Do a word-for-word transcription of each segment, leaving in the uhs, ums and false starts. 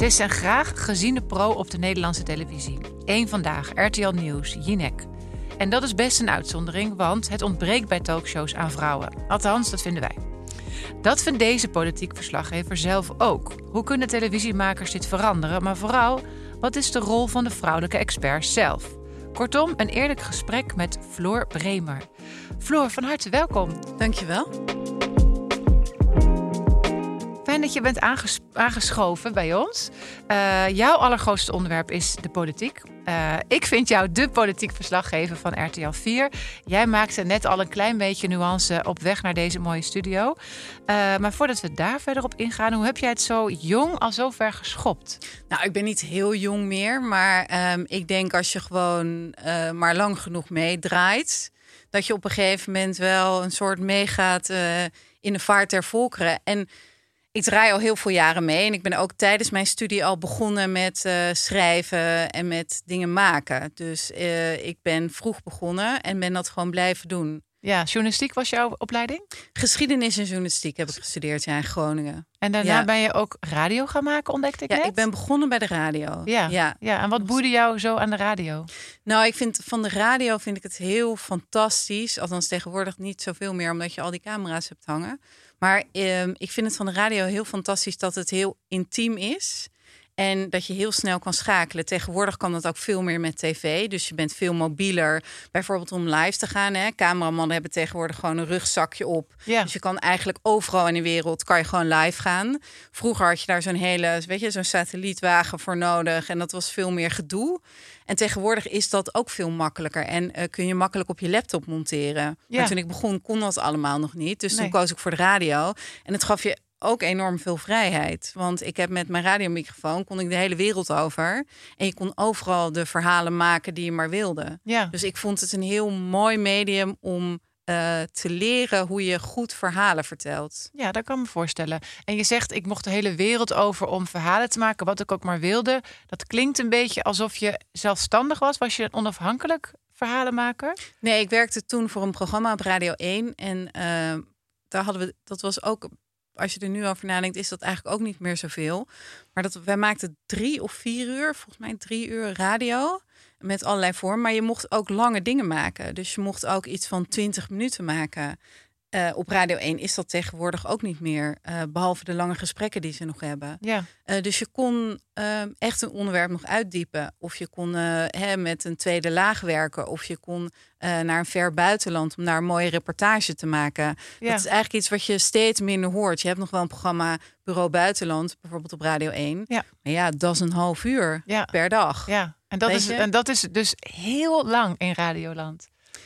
Ze is een graag geziene pro op de Nederlandse televisie. Eén Vandaag, R T L Nieuws, Jinek. En dat is best een uitzondering, want het ontbreekt bij talkshows aan vrouwen. Althans, dat vinden wij. Dat vindt deze politiek verslaggever zelf ook. Hoe kunnen televisiemakers dit veranderen? Maar vooral, wat is de rol van de vrouwelijke experts zelf? Kortom, een eerlijk gesprek met Floor Bremer. Floor, van harte welkom. Dankjewel. Fijn dat je bent aanges- aangeschoven bij ons. Uh, jouw allergrootste onderwerp is de politiek. Uh, ik vind jou de politiek verslaggever van R T L vier. Jij maakte net al een klein beetje nuance op weg naar deze mooie studio. Uh, maar voordat we daar verder op ingaan, hoe heb jij het zo jong al zo ver geschopt? Nou, ik ben niet heel jong meer, maar um, ik denk als je gewoon uh, maar lang genoeg meedraait, dat je op een gegeven moment wel een soort meegaat uh, in de vaart der volkeren. En ik draai al heel veel jaren mee en ik ben ook tijdens mijn studie al begonnen met uh, schrijven en met dingen maken. Dus uh, ik ben vroeg begonnen en ben dat gewoon blijven doen. Ja, journalistiek was jouw opleiding? Geschiedenis en journalistiek heb ik gestudeerd ja, in Groningen. En daarna ja. ben je ook radio gaan maken, ontdekte ik Ja, net? ik ben begonnen bij de radio. Ja, ja. ja. En wat boeide jou zo aan de radio? Nou, ik vind van de radio vind ik het heel fantastisch. Althans tegenwoordig niet zoveel meer, omdat je al die camera's hebt hangen. Maar eh, ik vind het van de radio heel fantastisch dat het heel intiem is. En dat je heel snel kan schakelen. Tegenwoordig kan dat ook veel meer met tv. Dus je bent veel mobieler. Bijvoorbeeld om live te gaan. Hè. Cameramannen hebben tegenwoordig gewoon een rugzakje op. Ja. Dus je kan eigenlijk overal in de wereld kan je gewoon live gaan. Vroeger had je daar zo'n hele, weet je, zo'n satellietwagen voor nodig. En dat was veel meer gedoe. En tegenwoordig is dat ook veel makkelijker. En uh, kun je makkelijk op je laptop monteren. Ja. Maar toen ik begon kon dat allemaal nog niet. Dus Nee. toen koos ik voor de radio. En het gaf je ook enorm veel vrijheid. Want ik heb met mijn radiomicrofoon kon ik de hele wereld over. En je kon overal de verhalen maken die je maar wilde. Ja. Dus ik vond het een heel mooi medium om uh, te leren hoe je goed verhalen vertelt. Ja, dat kan ik me voorstellen. En je zegt, ik mocht de hele wereld over om verhalen te maken, wat ik ook maar wilde. Dat klinkt een beetje alsof je zelfstandig was. Was je een onafhankelijk verhalenmaker? Nee, ik werkte toen voor een programma op Radio één. En uh, daar hadden we, dat was ook, als je er nu over nadenkt, is dat eigenlijk ook niet meer zoveel. Maar dat, wij maakten drie of vier uur, volgens mij drie uur radio met allerlei vormen. Maar je mocht ook lange dingen maken. Dus je mocht ook iets van twintig minuten maken. Uh, op Radio één is dat tegenwoordig ook niet meer. Uh, behalve de lange gesprekken die ze nog hebben. Ja. Uh, dus je kon uh, echt een onderwerp nog uitdiepen. Of je kon uh, hè, met een tweede laag werken. Of je kon uh, naar een ver buitenland om daar een mooie reportage te maken. Ja. Dat is eigenlijk iets wat je steeds minder hoort. Je hebt nog wel een programma Bureau Buitenland, bijvoorbeeld op Radio één. Ja. Maar ja, dat is een half uur Ja. per dag. Ja. En dat, Weet is, je? en dat is dus heel lang in Radioland.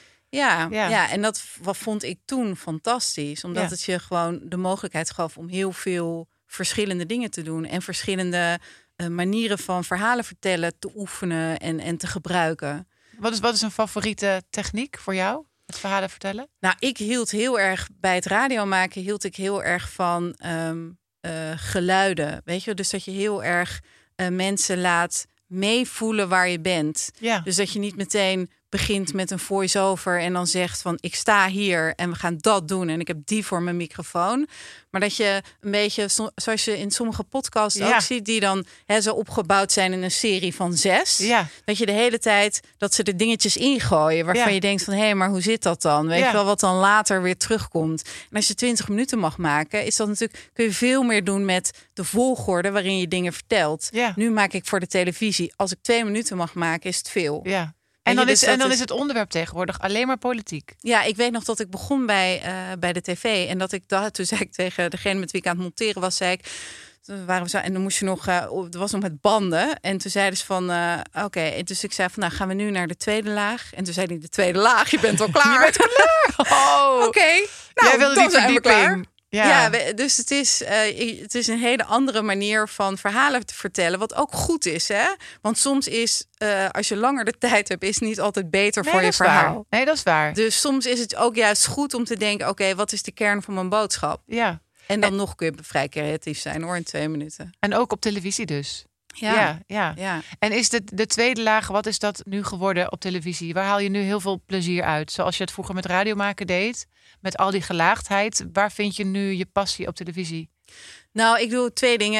Ja, Ja. ja. en dat wat vond ik toen fantastisch. Omdat Ja. het je gewoon de mogelijkheid gaf om heel veel verschillende dingen te doen. En verschillende uh, manieren van verhalen vertellen te oefenen en, en te gebruiken. Wat is, wat is een favoriete techniek voor jou? Het verhalen vertellen? Nou, ik hield heel erg bij het radio maken, hield ik heel erg van um, uh, geluiden. Weet je, dus dat je heel erg uh, mensen laat meevoelen waar je bent. Ja. Dus dat je niet meteen begint met een voice-over en dan zegt van ik sta hier en we gaan dat doen en ik heb die voor mijn microfoon. Maar dat je een beetje, zoals je in sommige podcasts Ja. ook ziet, die dan hè, zo opgebouwd zijn in een serie van zes. Ja. Dat je de hele tijd, dat ze de dingetjes ingooien waarvan Ja. je denkt van hé, maar hoe zit dat dan? Weet Ja. je wel, wat dan later weer terugkomt. En als je twintig minuten mag maken, is dat natuurlijk, kun je veel meer doen met de volgorde waarin je dingen vertelt. Ja. Nu maak ik voor de televisie. Als ik twee minuten mag maken, is het veel. Ja. En En dan, je, is, dus en dat dan is- is het onderwerp tegenwoordig alleen maar politiek. Ja, ik weet nog dat ik begon bij, uh, bij de tv. En dat ik dat, toen zei ik tegen degene met wie ik aan het monteren was, zei ik, toen waren we zo, en dan moest je nog, uh, het was nog met banden. En toen zeiden ze van, uh, oké. Okay. Dus ik zei van, nou gaan we nu naar de tweede laag. En toen zei hij, de tweede laag, je bent al klaar. Je bent klaar. Oh. Oké, okay. nou, Jij wilde dan die zijn we klaar. verdieping. Ja. Ja, we- dus het is, uh, het is een hele andere manier van verhalen te vertellen. Wat ook goed is, hè? Want soms is, uh, als je langer de tijd hebt, is het niet altijd beter Nee, voor je dat is verhaal. waar. Nee, dat is waar. Dus soms is het ook juist goed om te denken, oké, okay, wat is de kern van mijn boodschap? Ja. En dan nog kun je vrij creatief zijn hoor, in twee minuten. En ook op televisie dus. Ja, Ja, ja. ja. ja. En is de, de tweede laag, wat is dat nu geworden op televisie? Waar haal je nu heel veel plezier uit? Zoals je het vroeger met radio maken deed, met al die gelaagdheid. Waar vind je nu je passie op televisie? Nou, ik doe twee dingen.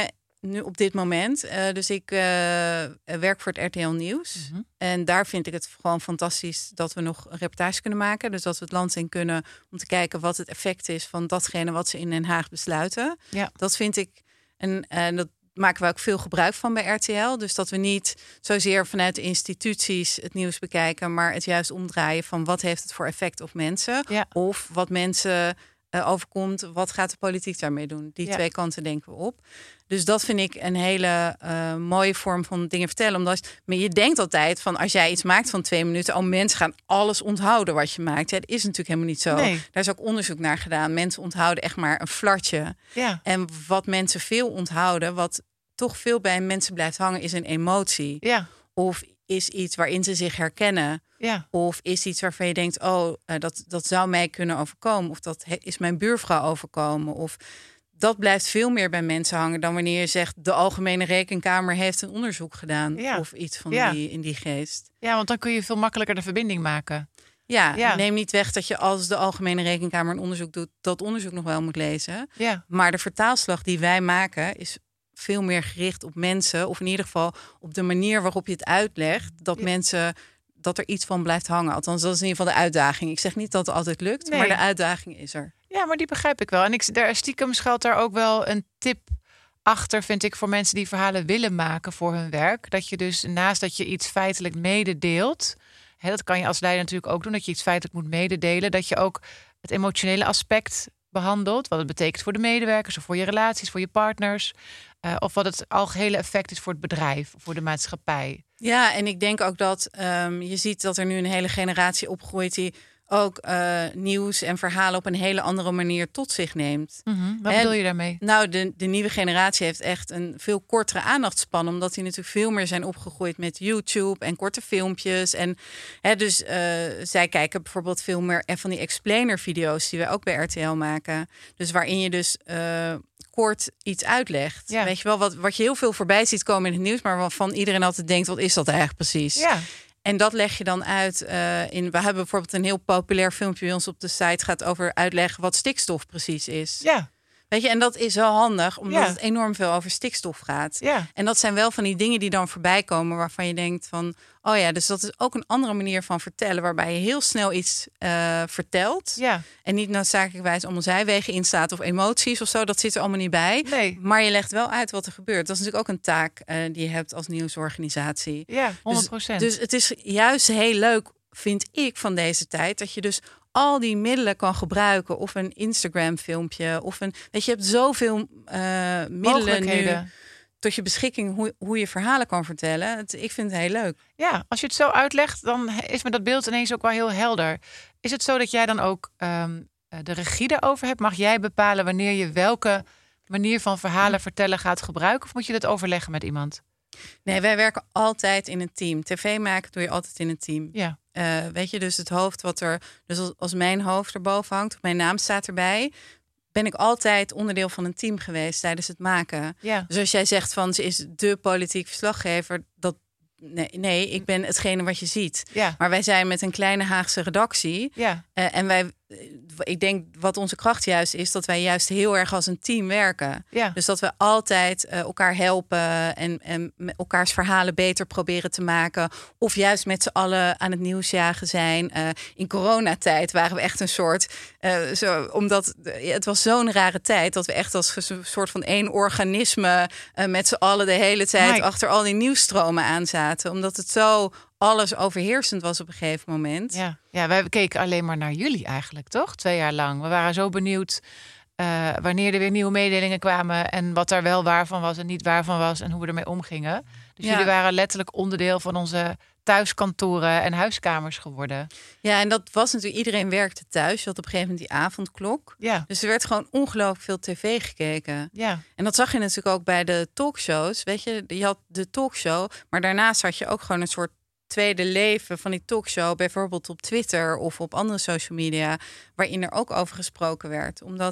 nu op dit moment. Uh, dus ik uh, werk voor het R T L Nieuws. Mm-hmm. En daar vind ik het gewoon fantastisch dat we nog een reportage kunnen maken. Dus dat we het land in kunnen om te kijken wat het effect is van datgene wat ze in Den Haag besluiten. Ja. Dat vind ik, en, en dat maken we ook veel gebruik van bij R T L. Dus dat we niet zozeer vanuit de instituties het nieuws bekijken, maar het juist omdraaien van wat heeft het voor effect op mensen. Ja. Of wat mensen uh, overkomt, wat gaat de politiek daarmee doen? Die Ja. twee kanten denken we op. Dus dat vind ik een hele uh, mooie vorm van dingen vertellen. Omdat maar je denkt altijd van als jij iets maakt van twee minuten, oh, mensen gaan alles onthouden wat je maakt. Ja, dat is natuurlijk helemaal niet zo. Nee. Daar is ook onderzoek naar gedaan. Mensen onthouden echt maar een flartje. Ja. En wat mensen veel onthouden, wat toch veel bij mensen blijft hangen, is een emotie. Ja. Of is iets waarin ze zich herkennen. Ja. Of is iets waarvan je denkt, oh, uh, dat, dat zou mij kunnen overkomen. Of dat he, is mijn buurvrouw overkomen. Of dat blijft veel meer bij mensen hangen dan wanneer je zegt, de Algemene Rekenkamer heeft een onderzoek gedaan. Ja. Of iets van Ja. die, in die geest. Ja, want dan kun je veel makkelijker de verbinding maken. Ja, Ja. neem niet weg dat je als de Algemene Rekenkamer een onderzoek doet, dat onderzoek nog wel moet lezen. Ja. Maar de vertaalslag die wij maken is veel meer gericht op mensen. Of in ieder geval op de manier waarop je het uitlegt. Dat Ja. mensen, dat er iets van blijft hangen. Althans, dat is in ieder geval de uitdaging. Ik zeg niet dat het altijd lukt, Nee. maar de uitdaging is er. Ja, maar die begrijp ik wel. En ik, daar stiekem schuilt daar ook wel een tip achter, vind ik, voor mensen die verhalen willen maken voor hun werk. Dat je dus naast dat je iets feitelijk mededeelt, hè, dat kan je als leider natuurlijk ook doen, dat je iets feitelijk moet mededelen, dat je ook het emotionele aspect behandelt. Wat het betekent voor de medewerkers of voor je relaties, voor je partners. Uh, of wat het algehele effect is voor het bedrijf, voor de maatschappij. Ja, en ik denk ook dat um, je ziet dat er nu een hele generatie opgroeit die ook uh, nieuws en verhalen op een hele andere manier tot zich neemt. Mm-hmm. Wat en, bedoel je daarmee? Nou, de, de nieuwe generatie heeft echt een veel kortere aandachtspan, omdat die natuurlijk veel meer zijn opgegroeid met YouTube en korte filmpjes. En hè, dus uh, zij kijken bijvoorbeeld veel meer van die explainer-video's die wij ook bij R T L maken. Dus waarin je dus uh, kort iets uitlegt. Ja. Weet je wel, wat, wat je heel veel voorbij ziet komen in het nieuws, maar waarvan iedereen altijd denkt, wat is dat eigenlijk precies? Ja. En dat leg je dan uit uh, in. We hebben bijvoorbeeld een heel populair filmpje bij ons op de site gaat over uitleggen wat stikstof precies is. Ja. Weet je, en dat is wel handig, omdat Ja. het enorm veel over stikstof gaat. Ja. En dat zijn wel van die dingen die dan voorbij komen, waarvan je denkt van, oh ja, dus dat is ook een andere manier van vertellen, waarbij je heel snel iets uh, vertelt. Ja. En niet noodzakelijkwijs allemaal zijwegen instaat of emoties of zo. Dat zit er allemaal niet bij. Nee. Maar je legt wel uit wat er gebeurt. Dat is natuurlijk ook een taak uh, die je hebt als nieuwsorganisatie. Ja, honderd procent. Dus, dus het is juist heel leuk, vind ik, van deze tijd, dat je dus al die middelen kan gebruiken. Of een Instagram filmpje. Of een. Weet je, je hebt zoveel uh, middelen nu tot je beschikking hoe, hoe je verhalen kan vertellen. Het, ik vind het heel leuk. Ja, als je het zo uitlegt, dan is me dat beeld ineens ook wel heel helder. Is het zo dat jij dan ook um, de regie daarover hebt? Mag jij bepalen wanneer je welke manier van verhalen vertellen gaat gebruiken? Of moet je dat overleggen met iemand? Nee, wij werken altijd in een team. T V maken doe je altijd in een team. Ja. Uh, weet je, dus het hoofd wat er... Dus als, als mijn hoofd erboven hangt, of mijn naam staat erbij, ben ik altijd onderdeel van een team geweest tijdens het maken. Ja. Dus als jij zegt van ze is de politiek verslaggever, dat nee, nee, ik ben hetgene wat je ziet. Ja. Maar wij zijn met een kleine Haagse redactie. Ja. Uh, en wij, ik denk wat onze kracht juist is, dat wij juist heel erg als een team werken. Ja. Dus dat we altijd uh, elkaar helpen en, en elkaars verhalen beter proberen te maken. Of juist met z'n allen aan het nieuws jagen zijn. Uh, in coronatijd waren we echt een soort, uh, zo, omdat uh, het was zo'n rare tijd dat we echt als een soort van één organisme uh, met z'n allen de hele tijd Mike. achter al die nieuwsstromen aan zaten. Omdat het zo alles overheersend was op een gegeven moment. Ja, ja, wij keken alleen maar naar jullie eigenlijk, toch? Twee jaar lang. We waren zo benieuwd uh, wanneer er weer nieuwe mededelingen kwamen en wat er wel waar van was en niet waar van was en hoe we ermee omgingen. Dus ja. Jullie waren letterlijk onderdeel van onze thuiskantoren en huiskamers geworden. Ja, en dat was natuurlijk, iedereen werkte thuis. Je had op een gegeven moment die avondklok. Ja. Dus er werd gewoon ongelooflijk veel tv gekeken. Ja. En dat zag je natuurlijk ook bij de talkshows. Weet je, je had de talkshow, maar daarnaast had je ook gewoon een soort tweede leven van die talkshow, bijvoorbeeld op Twitter of op andere social media, waarin er ook over gesproken werd. Omdat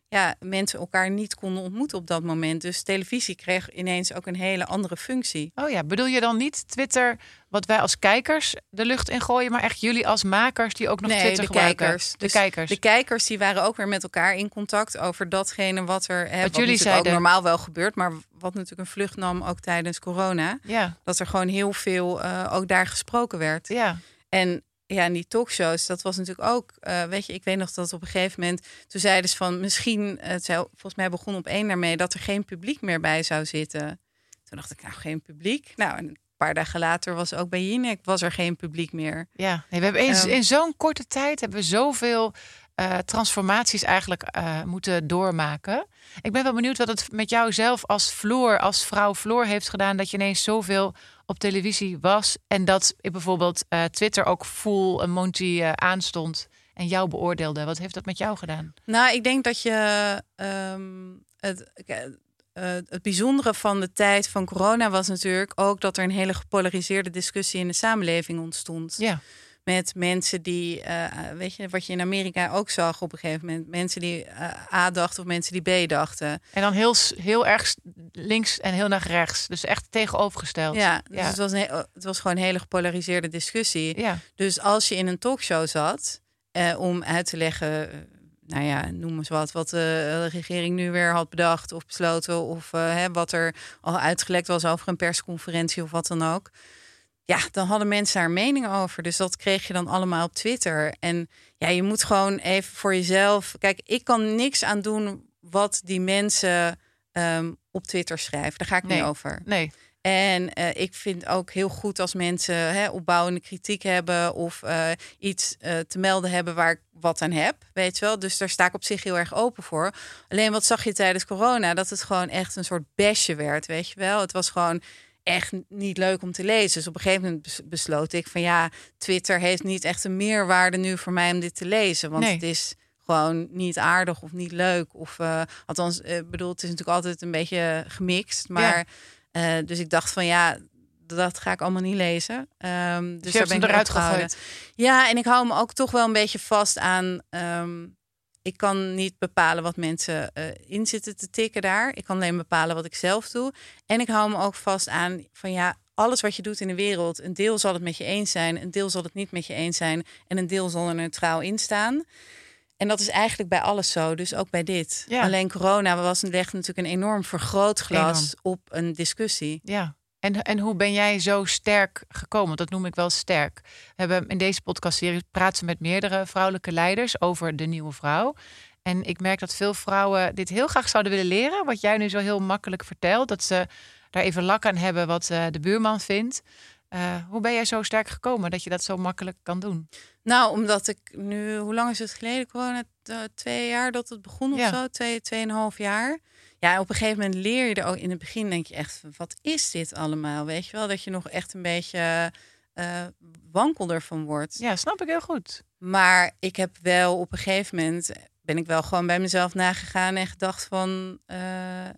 ja, mensen elkaar niet konden ontmoeten op dat moment. Dus televisie kreeg ineens ook een hele andere functie. Oh ja, bedoel je dan niet Twitter wat wij als kijkers de lucht in gooien, maar echt jullie als makers die ook nog nee, Twitter de gebruiken? kijkers. De Dus kijkers. De kijkers die waren ook weer met elkaar in contact over datgene wat er hè, wat jullie zeiden. ook normaal wel gebeurt, maar wat natuurlijk een vlucht nam ook tijdens corona. Ja. Dat er gewoon heel veel uh, ook daar gesproken werd. Ja. En ja, en die talkshows, dat was natuurlijk ook, uh, weet je, ik weet nog dat op een gegeven moment, toen zeiden ze van misschien, het zou, volgens mij begon op één daarmee, dat er geen publiek meer bij zou zitten. Toen dacht ik, nou, geen publiek. Nou, en een paar dagen later was ook bij Jinek, was er geen publiek meer. Ja, nee, we hebben in, Um, in zo'n korte tijd hebben we zoveel uh, transformaties eigenlijk uh, moeten doormaken. Ik ben wel benieuwd wat het met jou zelf als Floor, als vrouw Floor heeft gedaan, dat je ineens zoveel op televisie was en dat ik bijvoorbeeld uh, Twitter ook full een Monty uh, aanstond en jou beoordeelde. Wat heeft dat met jou gedaan? Nou, ik denk dat je um, het, uh, het bijzondere van de tijd van corona was natuurlijk ook dat er een hele gepolariseerde discussie in de samenleving ontstond. Ja. Met mensen die, uh, weet je, wat je in Amerika ook zag op een gegeven moment. Mensen die uh, A dachten of mensen die B dachten. En dan heel, heel erg links en heel naar rechts. Dus echt tegenovergesteld. Ja, dus ja. Het, was een, het was gewoon een hele gepolariseerde discussie. Ja. Dus als je in een talkshow zat, uh, om uit te leggen, uh, nou ja, noem eens wat, wat de regering nu weer had bedacht of besloten. Of uh, hè, wat er al uitgelekt was over een persconferentie of wat dan ook. Ja, dan hadden mensen daar mening over. Dus dat kreeg je dan allemaal op Twitter. En ja, je moet gewoon even voor jezelf. Kijk, ik kan niks aan doen wat die mensen um, op Twitter schrijven. Daar ga ik nee. niet over. Nee. En uh, ik vind ook heel goed als mensen hè, opbouwende kritiek hebben of uh, iets uh, te melden hebben waar ik wat aan heb, weet je wel. Dus daar sta ik op zich heel erg open voor. Alleen wat zag je tijdens corona? Dat het gewoon echt een soort basje werd, weet je wel. Het was gewoon echt niet leuk om te lezen. Dus op een gegeven moment besloot ik van ja, Twitter heeft niet echt een meerwaarde nu voor mij om dit te lezen. Want nee. het is gewoon niet aardig of niet leuk. Of uh, althans, uh, bedoel, het is natuurlijk altijd een beetje gemixt. Maar ja. uh, dus ik dacht van ja, dat ga ik allemaal niet lezen. Um, dus je daar ben ik eruit gegooid. Ja, en ik hou me ook toch wel een beetje vast aan. Um, Ik kan niet bepalen wat mensen uh, in zitten te tikken daar. Ik kan alleen bepalen wat ik zelf doe. En ik hou me ook vast aan van ja, alles wat je doet in de wereld. Een deel zal het met je eens zijn. Een deel zal het niet met je eens zijn. En een deel zal er neutraal in staan. En dat is eigenlijk bij alles zo. Dus ook bij dit. Ja. Alleen corona was legde natuurlijk een enorm vergrootglas enorm. op een discussie. Ja. En, en hoe ben jij zo sterk gekomen? Dat noem ik wel sterk. We hebben in deze podcastserie praten met meerdere vrouwelijke leiders over de nieuwe vrouw. En ik merk dat veel vrouwen dit heel graag zouden willen leren. Wat jij nu zo heel makkelijk vertelt. Dat ze daar even lak aan hebben wat uh, de buurman vindt. Uh, hoe ben jij zo sterk gekomen dat je dat zo makkelijk kan doen? Nou, omdat ik nu, hoe lang is het geleden? Corona, uh, twee jaar dat het begon of ja. zo? Twee, tweeënhalf jaar. Ja, op een gegeven moment leer je er ook. In het begin denk je echt, wat is dit allemaal? Weet je wel, dat je nog echt een beetje uh, wankel ervan wordt. Ja, snap ik heel goed. Maar ik heb wel op een gegeven moment, ben ik wel gewoon bij mezelf nagegaan en gedacht van, uh,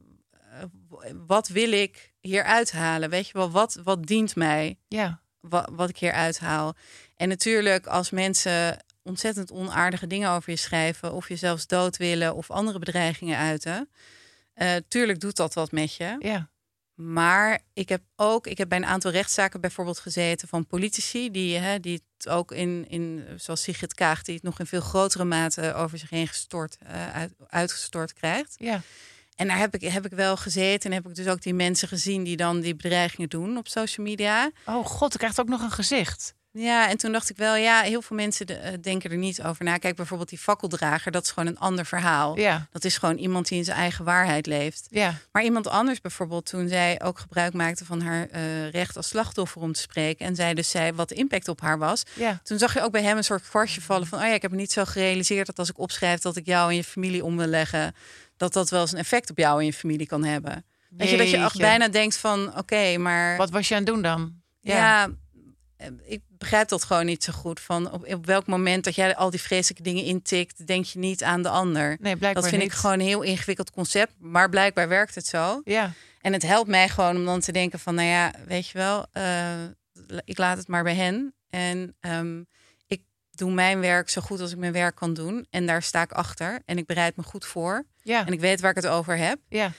wat wil ik hier uithalen? Weet je wel, wat, wat dient mij? Ja. Wat, wat ik hier uithaal. En natuurlijk, als mensen ontzettend onaardige dingen over je schrijven, of je zelfs dood willen of andere bedreigingen uiten, uh, tuurlijk doet dat wat met je. Ja. Maar ik heb ook, ik heb bij een aantal rechtszaken bijvoorbeeld gezeten van politici die, hè, die het ook in, in, zoals Sigrid Kaag, die het nog in veel grotere mate over zich heen gestort, uh, uit, uitgestort krijgt. Ja. En daar heb ik, heb ik wel gezeten en heb ik dus ook die mensen gezien die dan die bedreigingen doen op social media. Oh god, ik krijg ook nog een gezicht. Ja, en toen dacht ik wel, ja, heel veel mensen de, uh, denken er niet over na. Kijk, bijvoorbeeld die fakkeldrager, dat is gewoon een ander verhaal. Ja. Dat is gewoon iemand die in zijn eigen waarheid leeft. Ja. Maar iemand anders bijvoorbeeld, toen zij ook gebruik maakte van haar uh, recht als slachtoffer om te spreken, en zij dus zei wat de impact op haar was. Ja. Toen zag je ook bij hem een soort kwartje vallen van, oh ja, ik heb me niet zo gerealiseerd dat als ik opschrijf dat ik jou en je familie om wil leggen, dat dat wel eens een effect op jou en je familie kan hebben. Weet je, dat je echt bijna denkt van, oké, okay, maar wat was je aan het doen dan? Ja. ja, ik begrijp dat gewoon niet zo goed. Van op, op welk moment dat jij al die vreselijke dingen intikt, denk je niet aan de ander. Nee, blijkbaar dat vind niet. ik gewoon een heel ingewikkeld concept. Maar blijkbaar werkt het zo. Ja. En het helpt mij gewoon om dan te denken van, nou ja, weet je wel, uh, ik laat het maar bij hen. En um, ik doe mijn werk zo goed als ik mijn werk kan doen. En daar sta ik achter. En ik bereid me goed voor. Ja. En ik weet waar ik het over heb. Ja.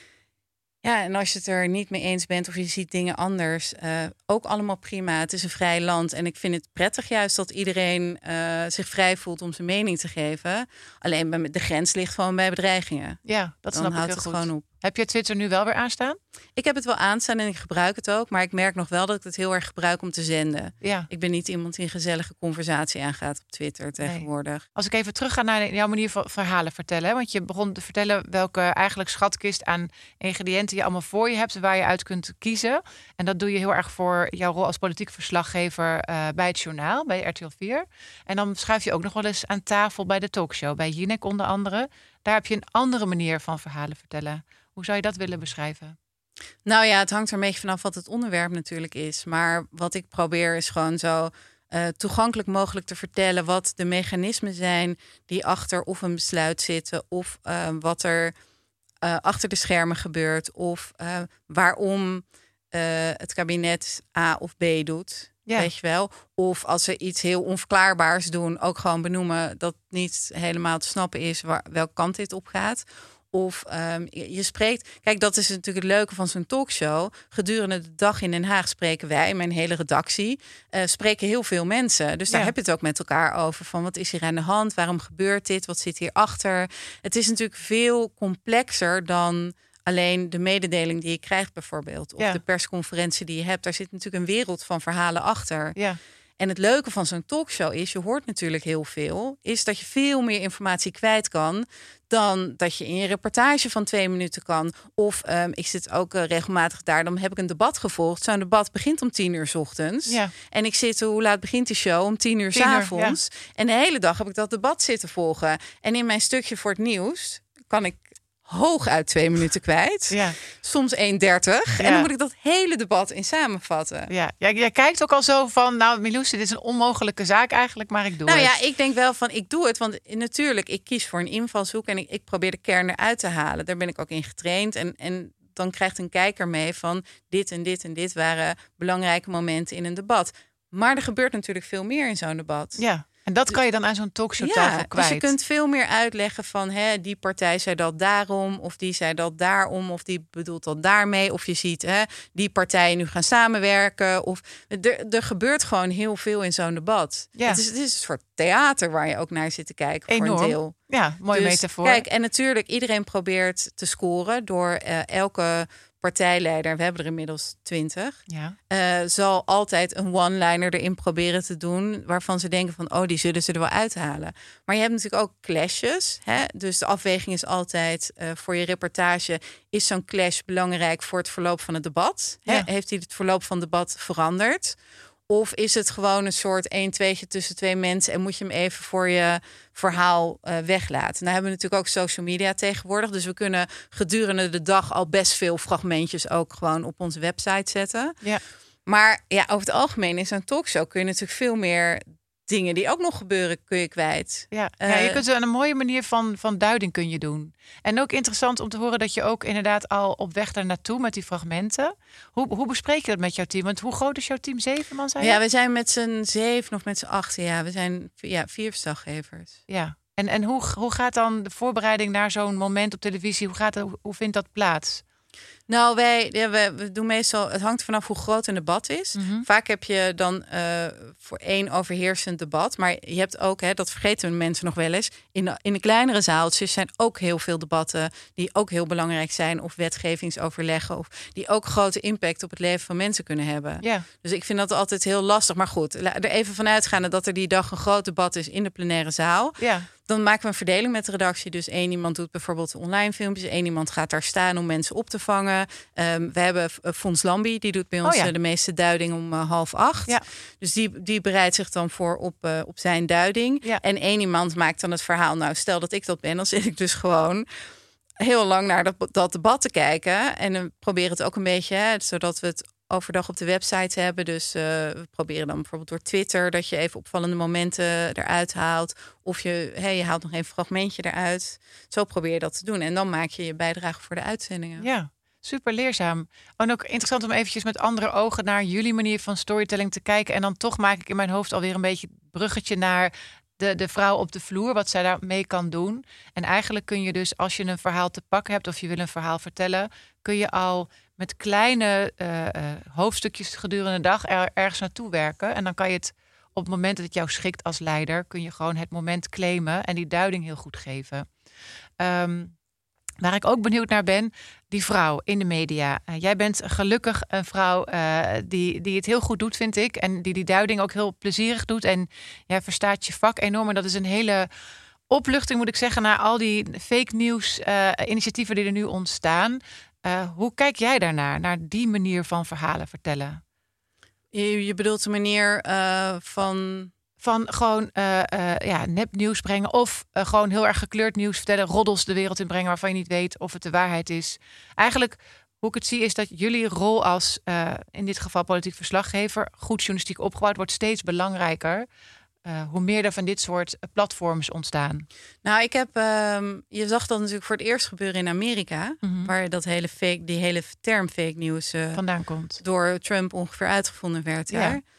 Ja, en als je het er niet mee eens bent of je ziet dingen anders, uh, ook allemaal prima. Het is een vrij land en ik vind het prettig juist dat iedereen uh, zich vrij voelt om zijn mening te geven. Alleen bij de grens ligt gewoon bij bedreigingen. Ja, dat Dan snap houdt ik heel het goed. gewoon op. Heb je Twitter nu wel weer aanstaan? Ik heb het wel aanstaan en ik gebruik het ook. Maar ik merk nog wel dat ik het heel erg gebruik om te zenden. Ja. Ik ben niet iemand die een gezellige conversatie aangaat op Twitter tegenwoordig. Nee. Als ik even terug ga naar jouw manier van verhalen vertellen. Hè? Want je begon te vertellen welke eigenlijk schatkist aan ingrediënten je allemaal voor je hebt. Waar je uit kunt kiezen. En dat doe je heel erg voor jouw rol als politiek verslaggever uh, bij het journaal. Bij R T L vier. En dan schuif je ook nog wel eens aan tafel bij de talkshow. Bij Jinek onder andere. Daar heb je een andere manier van verhalen vertellen. Hoe zou je dat willen beschrijven? Nou ja, het hangt er een beetje vanaf wat het onderwerp natuurlijk is. Maar wat ik probeer is gewoon zo uh, toegankelijk mogelijk te vertellen wat de mechanismen zijn die achter of een besluit zitten. Of uh, wat er uh, achter de schermen gebeurt. Of uh, waarom uh, het kabinet A of B doet. Ja. Weet je wel? Of als ze iets heel onverklaarbaars doen, ook gewoon benoemen dat niet helemaal te snappen is waar, welke kant dit op gaat. Of um, je, je spreekt... Kijk, dat is natuurlijk het leuke van zo'n talkshow. Gedurende de dag in Den Haag spreken wij, mijn hele redactie, uh, spreken heel veel mensen. Dus daar ja. heb je het ook met elkaar over. Van wat is hier aan de hand? Waarom gebeurt dit? Wat zit hierachter? Het is natuurlijk veel complexer dan alleen de mededeling die je krijgt bijvoorbeeld. Of ja. de persconferentie die je hebt. Daar zit natuurlijk een wereld van verhalen achter. Ja. En het leuke van zo'n talkshow is, je hoort natuurlijk heel veel, is dat je veel meer informatie kwijt kan dan dat je in je reportage van twee minuten kan. Of um, ik zit ook uh, regelmatig daar, dan heb ik een debat gevolgd. Zo'n debat begint om tien uur 's ochtends. Ja. En ik zit, hoe laat begint die show? Om tien uur 's avonds. Ja. En de hele dag heb ik dat debat zitten volgen. En in mijn stukje voor het nieuws kan ik hooguit twee minuten kwijt. Ja. Soms één dertig. Ja. En dan moet ik dat hele debat in samenvatten. Ja, jij, jij kijkt ook al zo van, nou Miloes, dit is een onmogelijke zaak eigenlijk, maar ik doe nou, het. Nou ja, ik denk wel van, ik doe het. Want natuurlijk, ik kies voor een invalshoek en ik, ik probeer de kern eruit te halen. Daar ben ik ook in getraind. En, en dan krijgt een kijker mee van, dit en dit en dit waren belangrijke momenten in een debat. Maar er gebeurt natuurlijk veel meer in zo'n debat. Ja. En dat kan je dan aan zo'n talkshowtafel ja, kwijt. Dus je kunt veel meer uitleggen van, hè, die partij zei dat daarom, of die zei dat daarom, of die bedoelt dat daarmee. Of je ziet, hè, die partijen nu gaan samenwerken. Of er, er gebeurt gewoon heel veel in zo'n debat. Ja. Het is, het is een soort theater waar je ook naar zit te kijken. Enorm. Voor een deel. Ja, mooie dus, metafoor. Kijk, en natuurlijk, iedereen probeert te scoren door uh, elke partijleider, we hebben er inmiddels twintig, ja. uh, zal altijd een one-liner erin proberen te doen, waarvan ze denken van, oh, die zullen ze er wel uithalen. Maar je hebt natuurlijk ook clashes. Hè? Dus de afweging is altijd, uh, voor je reportage, is zo'n clash belangrijk voor het verloop van het debat? Ja. Hè? Heeft hij het verloop van het debat veranderd? Of is het gewoon een soort één tweetje tussen twee mensen en moet je hem even voor je verhaal uh, weglaten? Nou hebben we natuurlijk ook social media tegenwoordig. Dus we kunnen gedurende de dag al best veel fragmentjes ook gewoon op onze website zetten. Ja. Maar ja, over het algemeen in zo'n talkshow kun je natuurlijk veel meer dingen die ook nog gebeuren, kun je kwijt. Ja, uh, ja je kunt er een mooie manier van, van duiding kun je doen. En ook interessant om te horen dat je ook inderdaad al op weg daar naartoe met die fragmenten. Hoe, hoe bespreek je dat met jouw team? Want hoe groot is jouw team? Zeven man zijn? Ja, we zijn met z'n zeven of met z'n acht. Ja, we zijn ja, vier verslaggevers. Ja. En, en hoe, hoe gaat dan de voorbereiding naar zo'n moment op televisie? Hoe, gaat het, hoe vindt dat plaats? Nou, wij ja, we, we doen meestal, het hangt vanaf hoe groot een debat is. Mm-hmm. Vaak heb je dan uh, voor één overheersend debat. Maar je hebt ook, hè, dat vergeten mensen nog wel eens, in de, in de kleinere zaaltjes zijn ook heel veel debatten die ook heel belangrijk zijn. Of wetgevingsoverleggen. Of die ook grote impact op het leven van mensen kunnen hebben. Yeah. Dus ik vind dat altijd heel lastig. Maar goed, er even vanuitgaande dat er die dag een groot debat is in de plenaire zaal. Yeah. Dan maken we een verdeling met de redactie. Dus één iemand doet bijvoorbeeld online filmpjes. Één iemand gaat daar staan om mensen op te vangen. Um, we hebben Fons Lambie, die doet bij ons oh ja. de meeste duiding om uh, half acht. Ja. Dus die, die bereidt zich dan voor op, uh, op zijn duiding. Ja. En één iemand maakt dan het verhaal. Nou, stel dat ik dat ben, dan zit ik dus gewoon heel lang naar dat, dat debat te kijken. En dan proberen het ook een beetje, hè, zodat we het overdag op de website hebben. Dus uh, we proberen dan bijvoorbeeld door Twitter dat je even opvallende momenten eruit haalt. Of je, hey, je haalt nog even een fragmentje eruit. Zo probeer je dat te doen. En dan maak je je bijdrage voor de uitzendingen. Ja, super leerzaam. En ook interessant om eventjes met andere ogen naar jullie manier van storytelling te kijken. En dan toch maak ik in mijn hoofd alweer een beetje het bruggetje naar de, de vrouw op de vloer, wat zij daarmee kan doen. En eigenlijk kun je dus, als je een verhaal te pakken hebt of je wil een verhaal vertellen, kun je al met kleine uh, uh, hoofdstukjes gedurende de dag er, ergens naartoe werken. En dan kan je het op het moment dat het jou schikt als leider, kun je gewoon het moment claimen en die duiding heel goed geven. Um, Waar ik ook benieuwd naar ben, die vrouw in de media. Uh, jij bent gelukkig een vrouw uh, die, die het heel goed doet, vind ik. En die die duiding ook heel plezierig doet. En jij verstaat je vak enorm. En dat is een hele opluchting, moet ik zeggen, naar al die fake news uh, initiatieven die er nu ontstaan. Uh, hoe kijk jij daarnaar, naar die manier van verhalen vertellen? Je, je bedoelt de manier uh, van... Van gewoon uh, uh, ja, nepnieuws brengen of uh, gewoon heel erg gekleurd nieuws vertellen, roddels de wereld in brengen waarvan je niet weet of het de waarheid is. Eigenlijk, hoe ik het zie, is dat jullie rol als, uh, in dit geval politiek verslaggever, goed journalistiek opgebouwd, wordt steeds belangrijker. Uh, hoe meer er van dit soort platforms ontstaan. Nou, ik heb, um, je zag dat natuurlijk voor het eerst gebeuren in Amerika, mm-hmm. waar dat hele fake, die hele term fake nieuws uh, vandaan komt. Door Trump ongeveer uitgevonden werd. Ja. Daar.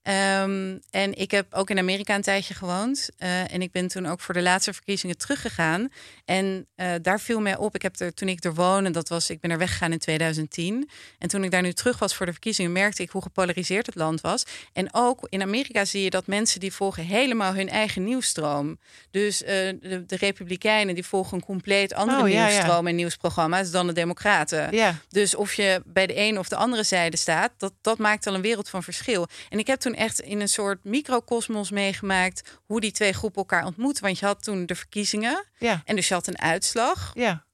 Um, en ik heb ook in Amerika een tijdje gewoond. Uh, en ik ben toen ook voor de laatste verkiezingen teruggegaan. En uh, daar viel mij op. Ik heb er, toen ik er woonde, dat was, ik ben er weggegaan in tweeduizend tien. En toen ik daar nu terug was voor de verkiezingen, merkte ik hoe gepolariseerd het land was. En ook in Amerika zie je dat mensen die volgen helemaal hun eigen nieuwsstroom. Dus uh, de, de Republikeinen die volgen een compleet andere oh, ja, nieuwsstroom ja. en nieuwsprogramma's dan de Democraten. Ja. Dus of je bij de een of de andere zijde staat, dat, dat maakt al een wereld van verschil. En ik heb toen echt in een soort microcosmos meegemaakt hoe die twee groepen elkaar ontmoeten. Want je had toen de verkiezingen ja. en dus je had een uitslag. Ja.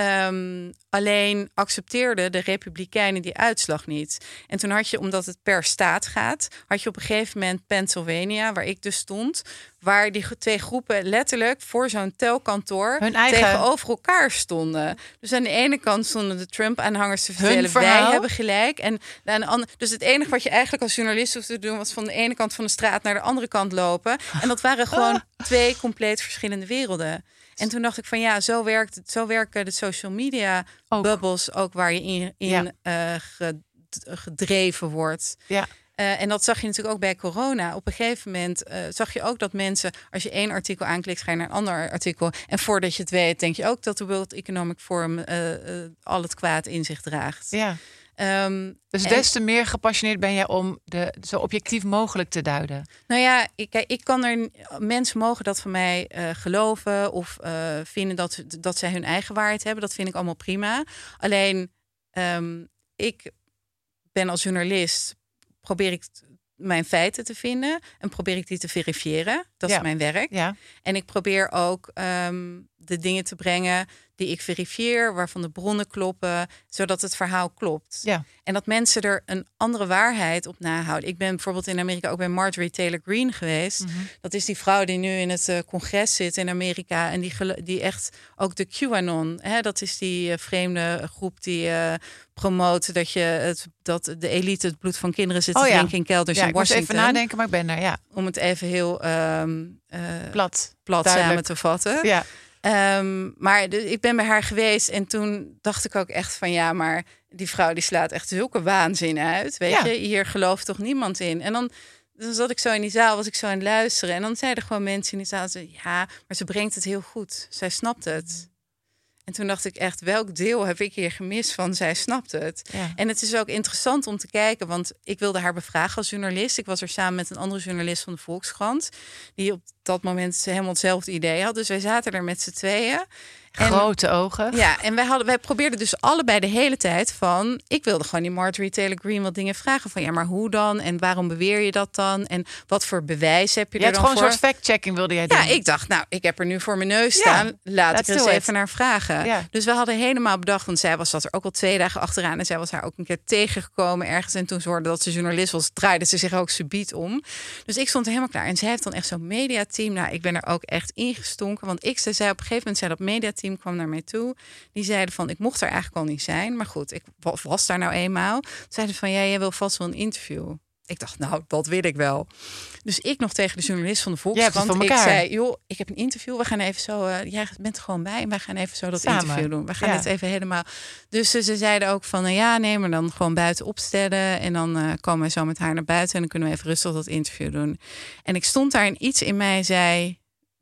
Um, alleen accepteerden de Republikeinen die uitslag niet. En toen had je, omdat het per staat gaat, had je op een gegeven moment Pennsylvania, waar ik dus stond, waar die twee groepen letterlijk voor zo'n telkantoor hun eigen... tegenover elkaar stonden. Dus aan de ene kant stonden de Trump-aanhangers te vertellen, wij hebben gelijk. En aan de andere, dus het enige wat je eigenlijk als journalist hoeft te doen, was van de ene kant van de straat naar de andere kant lopen. En dat waren gewoon twee compleet verschillende werelden. En toen dacht ik van ja, zo werkt het, zo werken de social media ook. Bubbles ook waar je in, in ja. uh, gedreven wordt. Ja. Uh, en dat zag je natuurlijk ook bij corona. Op een gegeven moment uh, zag je ook dat mensen, als je één artikel aanklikt, ga je naar een ander artikel. En voordat je het weet, denk je ook dat de World Economic Forum uh, uh, al het kwaad in zich draagt. Ja. Um, dus des te meer gepassioneerd ben jij om de zo objectief mogelijk te duiden. Nou ja, ik, ik kan er mensen mogen dat van mij uh, geloven of uh, vinden dat, dat zij hun eigen waarheid hebben. Dat vind ik allemaal prima. Alleen um, ik ben als journalist, probeer ik mijn feiten te vinden en probeer ik die te verifiëren. Dat ja. is mijn werk. Ja. En ik probeer ook um, de dingen te brengen die ik verifieer, waarvan de bronnen kloppen, zodat het verhaal klopt. Ja. En dat mensen er een andere waarheid op nahouden. Ik ben bijvoorbeeld in Amerika ook bij Marjorie Taylor Greene geweest. Mm-hmm. Dat is die vrouw die nu in het uh, congres zit in Amerika en die, die echt ook de QAnon, hè, dat is die uh, vreemde groep die uh, promoot dat je het, dat de elite het bloed van kinderen zit te oh, ja. drinken in kelders ja, in Washington. Ik moet even nadenken, maar ik ben daar, ja. Om het even heel um, uh, plat, plat samen te vatten. Ja. Um, maar de, ik ben bij haar geweest en toen dacht ik ook echt van ja, maar die vrouw die slaat echt zulke waanzin uit. Weet ja. je, hier gelooft toch niemand in. En dan, dan zat ik zo in die zaal, was ik zo aan het luisteren. En dan zeiden gewoon mensen in die zaal, ja, maar ze brengt het heel goed. Zij snapt het. En toen dacht ik echt, welk deel heb ik hier gemist van zij snapt het. Ja. En het is ook interessant om te kijken, want ik wilde haar bevragen als journalist. Ik was er samen met een andere journalist van de Volkskrant, die op dat moment helemaal hetzelfde idee had. Dus wij zaten er met z'n tweeën. En, grote ogen. Ja, en wij, hadden, wij probeerden dus allebei de hele tijd van... Ik wilde gewoon die Marjorie Taylor Greene wat dingen vragen. Van ja, maar hoe dan? En waarom beweer je dat dan? En wat voor bewijs heb je, je er dan voor? Je had gewoon een soort fact-checking wilde jij doen. Ja, ik dacht, nou, ik heb er nu voor mijn neus staan. Ja, laat ik er eens even naar vragen. Ja. Dus we hadden helemaal bedacht, want zij was zat er ook al twee dagen achteraan. En zij was haar ook een keer tegengekomen ergens. En toen ze hoorde dat ze journalist was, draaide ze zich ook subiet om. Dus ik stond helemaal klaar. En zij heeft dan echt zo'n mediateam. Nou, ik ben er ook echt ingestonken. Want ik zei, op een gegeven moment zei dat mediateam kwam naar mij toe. Die zeiden van, ik mocht er eigenlijk al niet zijn. Maar goed, ik was daar nou eenmaal. Zeiden van, ja, jij wil vast wel een interview. Ik dacht, nou, dat wil ik wel. Dus ik nog tegen de journalist van de Volkskrant. Ik zei, joh, ik heb een interview. We gaan even zo, uh, jij bent er gewoon bij. En wij gaan even zo dat Samen. interview doen. We gaan ja. het even helemaal. Dus uh, ze zeiden ook van, uh, ja, nee, maar dan gewoon buiten opstellen. En dan uh, komen we zo met haar naar buiten. En dan kunnen we even rustig dat interview doen. En ik stond daar en iets in mij zei,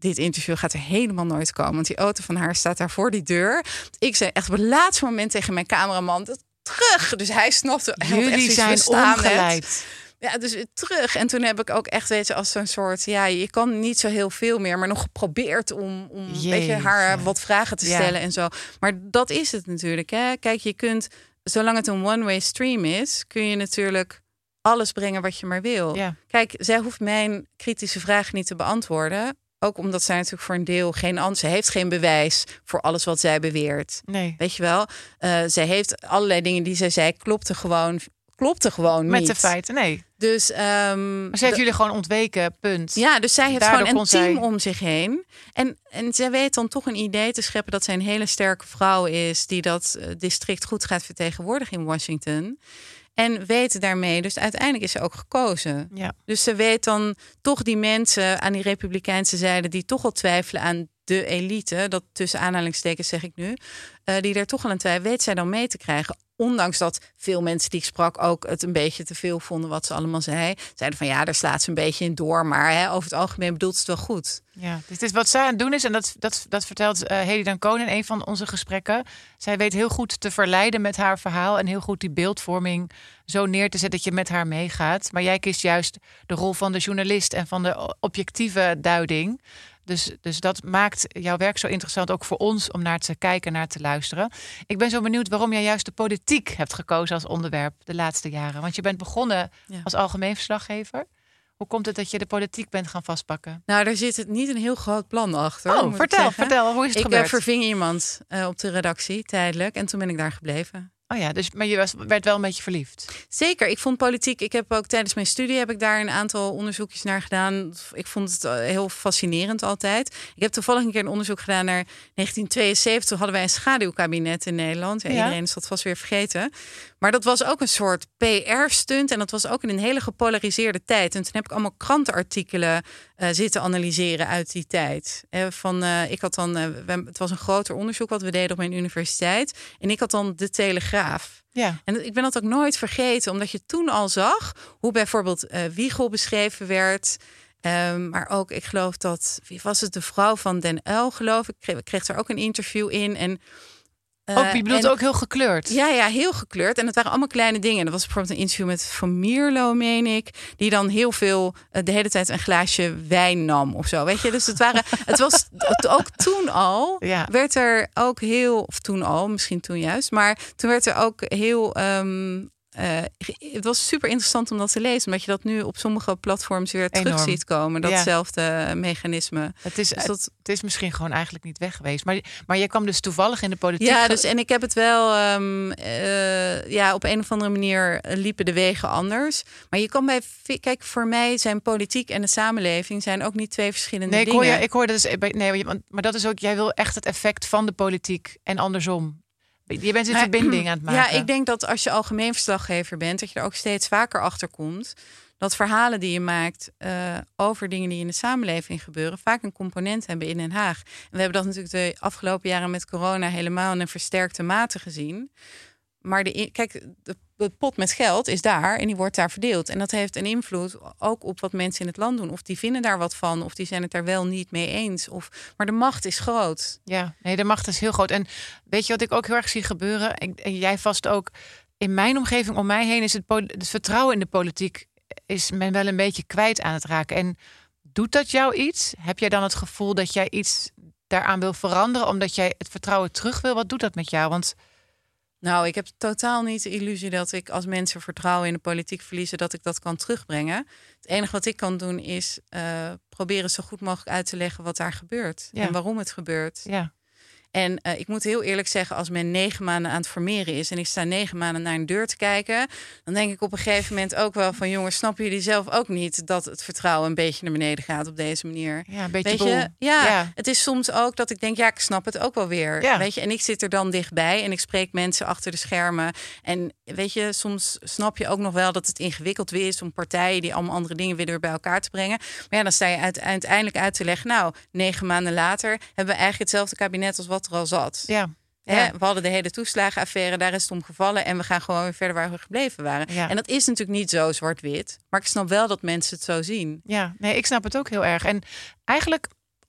dit interview gaat er helemaal nooit komen. Want die auto van haar staat daar voor die deur. Ik zei echt op het laatste moment tegen mijn cameraman, terug. Dus hij snapte. Jullie zijn ongeleid. Ja, dus weer terug. En toen heb ik ook echt, weet je, als zo'n soort... Ja, je kan niet zo heel veel meer, maar nog geprobeerd om, om weet je, haar wat vragen te stellen ja. en zo. Maar dat is het natuurlijk, hè. Kijk, je kunt, zolang het een one-way stream is, kun je natuurlijk alles brengen wat je maar wil. Ja. Kijk, zij hoeft mijn kritische vragen niet te beantwoorden. Ook omdat zij natuurlijk voor een deel geen antwoord... Ze heeft geen bewijs voor alles wat zij beweert. Nee. Weet je wel? Uh, zij heeft allerlei dingen die zij zei, klopte gewoon... Klopte gewoon met niet. de feiten, nee. Dus, um, maar ze heeft d- jullie gewoon ontweken, punt. Ja, dus zij heeft Daardoor gewoon een team zij... om zich heen. En, en zij weet dan toch een idee te scheppen dat zij een hele sterke vrouw is die dat uh, district goed gaat vertegenwoordigen in Washington. En weet daarmee, dus uiteindelijk is ze ook gekozen. Ja. Dus ze weet dan toch die mensen aan die Republikeinse zijde die toch al twijfelen aan de elite, dat tussen aanhalingstekens zeg ik nu, uh, die er toch al aan twijfelen, weet zij dan mee te krijgen. Ondanks dat veel mensen die ik sprak ook het een beetje te veel vonden wat ze allemaal zei. Zeiden van ja, daar slaat ze een beetje in door. Maar hè, over het algemeen bedoelt het wel goed. Ja, dus het is wat zij aan het doen is. En dat, dat, dat vertelt uh, Hedy Dancona in een van onze gesprekken. Zij weet heel goed te verleiden met haar verhaal. En heel goed die beeldvorming zo neer te zetten dat je met haar meegaat. Maar jij kiest juist de rol van de journalist en van de objectieve duiding. Dus, dus dat maakt jouw werk zo interessant ook voor ons om naar te kijken, naar te luisteren. Ik ben zo benieuwd waarom jij juist de politiek hebt gekozen als onderwerp de laatste jaren. Want je bent begonnen ja. als algemeen verslaggever. Hoe komt het dat je de politiek bent gaan vastpakken? Nou, daar zit het niet een heel groot plan achter. Oh, vertel, vertel. Hoe is het ik gebeurd? Ik verving iemand uh, op de redactie, tijdelijk. En toen ben ik daar gebleven. Oh ja, dus, maar je was, werd wel een beetje verliefd. Zeker, ik vond politiek... Ik heb ook tijdens mijn studie heb ik daar een aantal onderzoekjes naar gedaan. Ik vond het heel fascinerend altijd. Ik heb toevallig een keer een onderzoek gedaan naar negentien tweeënzeventig. Toen hadden wij een schaduwkabinet in Nederland. Ja, ja. Iedereen is dat vast weer vergeten. Maar dat was ook een soort P R-stunt. En dat was ook in een hele gepolariseerde tijd. En toen heb ik allemaal krantenartikelen uh, zitten analyseren uit die tijd. Uh, van, uh, ik had dan, uh, we, het was een groter onderzoek wat we deden op mijn universiteit. En ik had dan de Telegraaf. Ja. En ik ben dat ook nooit vergeten. Omdat je toen al zag hoe bijvoorbeeld uh, Wiegel beschreven werd. Um, maar ook, ik geloof dat, wie was het, de vrouw van Den Uyl, geloof ik. Kreeg, kreeg er ook een interview in. En Uh, ook, je bedoelt en, ook heel gekleurd? Ja, ja, heel gekleurd. En het waren allemaal kleine dingen. Er was bijvoorbeeld een interview met Van Mierlo, meen ik. Die dan heel veel, uh, de hele tijd een glaasje wijn nam of zo. Weet je, dus het waren, het was het, ook toen al, ja. werd er ook heel, of toen al, misschien toen juist. Maar toen werd er ook heel... Um, Uh, het was super interessant om dat te lezen, omdat je dat nu op sommige platforms weer Enorm. terug ziet komen. Datzelfde ja. mechanisme. Het is, dus dat... het is misschien gewoon eigenlijk niet weg geweest. Maar, maar je kwam dus toevallig in de politiek. Ja, dus en ik heb het wel. Um, uh, ja, op een of andere manier liepen de wegen anders. Maar je kan bij. Kijk, voor mij zijn politiek en de samenleving zijn ook niet twee verschillende nee, ik dingen. Hoor je, ik hoor dat is. Nee, maar dat is ook. Jij wil echt het effect van de politiek en andersom. Je bent een verbinding aan het maken. Ja, ik denk dat als je algemeen verslaggever bent, dat je er ook steeds vaker achter komt dat verhalen die je maakt uh, over dingen die in de samenleving gebeuren vaak een component hebben in Den Haag. En we hebben dat natuurlijk de afgelopen jaren met corona helemaal in een versterkte mate gezien. Maar de, kijk, de, de pot met geld is daar en die wordt daar verdeeld. En dat heeft een invloed ook op wat mensen in het land doen. Of die vinden daar wat van, of die zijn het daar wel niet mee eens. Of, maar de macht is groot. Ja, nee, de macht is heel groot. En weet je wat ik ook heel erg zie gebeuren? En, en jij vast ook. In mijn omgeving, om mij heen, is het, het vertrouwen in de politiek is men wel een beetje kwijt aan het raken. En doet dat jou iets? Heb jij dan het gevoel dat jij iets daaraan wil veranderen, omdat jij het vertrouwen terug wil? Wat doet dat met jou? Want Nou, ik heb totaal niet de illusie dat ik als mensen vertrouwen in de politiek verliezen, dat ik dat kan terugbrengen. Het enige wat ik kan doen is uh, proberen zo goed mogelijk uit te leggen wat daar gebeurt. Ja. En waarom het gebeurt. Ja. En uh, ik moet heel eerlijk zeggen, als men negen maanden aan het formeren is en ik sta negen maanden naar een deur te kijken, dan denk ik op een gegeven moment ook wel van jongens, snappen jullie zelf ook niet dat het vertrouwen een beetje naar beneden gaat op deze manier? Ja, een beetje weet boel. je? Ja, ja, het is soms ook dat ik denk, ja, ik snap het ook wel weer. Ja. Weet je, en ik zit er dan dichtbij en ik spreek mensen achter de schermen. En weet je, soms snap je ook nog wel dat het ingewikkeld weer is om partijen die allemaal andere dingen weer bij elkaar te brengen. Maar ja, dan sta je uiteindelijk uit te leggen, nou, negen maanden later hebben we eigenlijk hetzelfde kabinet als wat er al zat. Ja. Hè? Ja. We hadden de hele toeslagenaffaire, daar is het om gevallen en we gaan gewoon weer verder waar we gebleven waren. Ja. En dat is natuurlijk niet zo zwart-wit, maar ik snap wel dat mensen het zo zien. Ja, nee, ik snap het ook heel erg. En eigenlijk,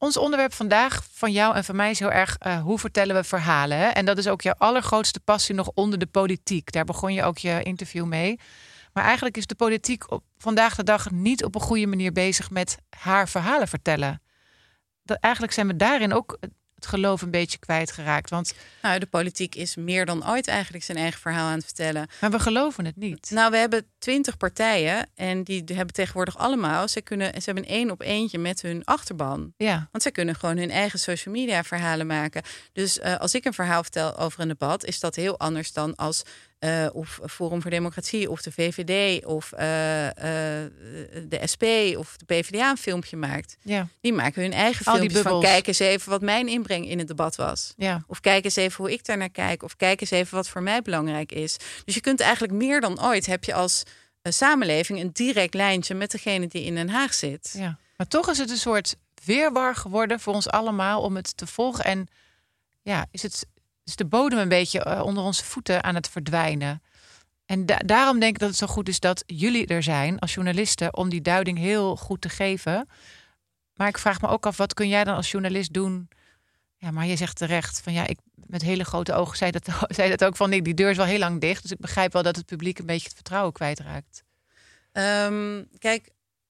Ons onderwerp vandaag van jou en van mij is heel erg uh, hoe vertellen we verhalen. Hè? En dat is ook jouw allergrootste passie nog onder de politiek. Daar begon je ook je interview mee. Maar eigenlijk is de politiek op vandaag de dag niet op een goede manier bezig met haar verhalen vertellen. Dat, eigenlijk zijn we daarin ook het geloof een beetje kwijtgeraakt. Want nou, de politiek is meer dan ooit eigenlijk zijn eigen verhaal aan het vertellen. Maar we geloven het niet. Nou, we hebben twintig partijen en die hebben tegenwoordig allemaal. Ze, kunnen, ze hebben een één op eentje met hun achterban. Ja. Want zij kunnen gewoon hun eigen social media verhalen maken. Dus uh, als ik een verhaal vertel over een debat, is dat heel anders dan als Uh, of Forum voor Democratie of de V V D of uh, uh, de S P of de P v d A een filmpje maakt. Ja. Die maken hun eigen Al filmpjes van kijk eens even wat mijn inbreng in het debat was. Ja. Of kijk eens even hoe ik daar naar kijk. Of kijk eens even wat voor mij belangrijk is. Dus je kunt eigenlijk meer dan ooit heb je als uh, samenleving een direct lijntje met degene die in Den Haag zit. Ja. Maar toch is het een soort weerwar geworden voor ons allemaal om het te volgen. En ja, is het... is de bodem een beetje uh, onder onze voeten aan het verdwijnen. En da- daarom denk ik dat het zo goed is dat jullie er zijn als journalisten om die duiding heel goed te geven. Maar ik vraag me ook af, wat kun jij dan als journalist doen? Ja, maar je zegt terecht van ja, ik met hele grote ogen zei dat, zei dat ook van nee, die deur is wel heel lang dicht. Dus ik begrijp wel dat het publiek een beetje het vertrouwen kwijtraakt. Um, kijk,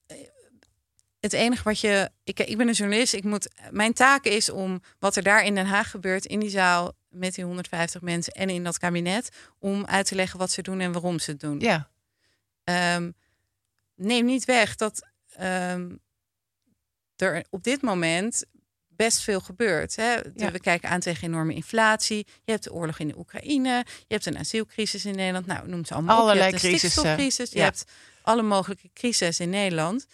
het enige wat je... Ik, ik ben een journalist. Ik moet, mijn taak is om wat er daar in Den Haag gebeurt, in die zaal met die honderdvijftig mensen en in dat kabinet, om uit te leggen wat ze doen en waarom ze het doen. Ja. Um, neem niet weg dat um, er op dit moment best veel gebeurt. Hè? Ja. We kijken aan tegen enorme inflatie. Je hebt de oorlog in de Oekraïne. Je hebt een asielcrisis in Nederland. Nou, noem ze allemaal Allerlei op. Je hebt een crisissen. stikstofcrisis. Je Ja. hebt alle mogelijke crises in Nederland.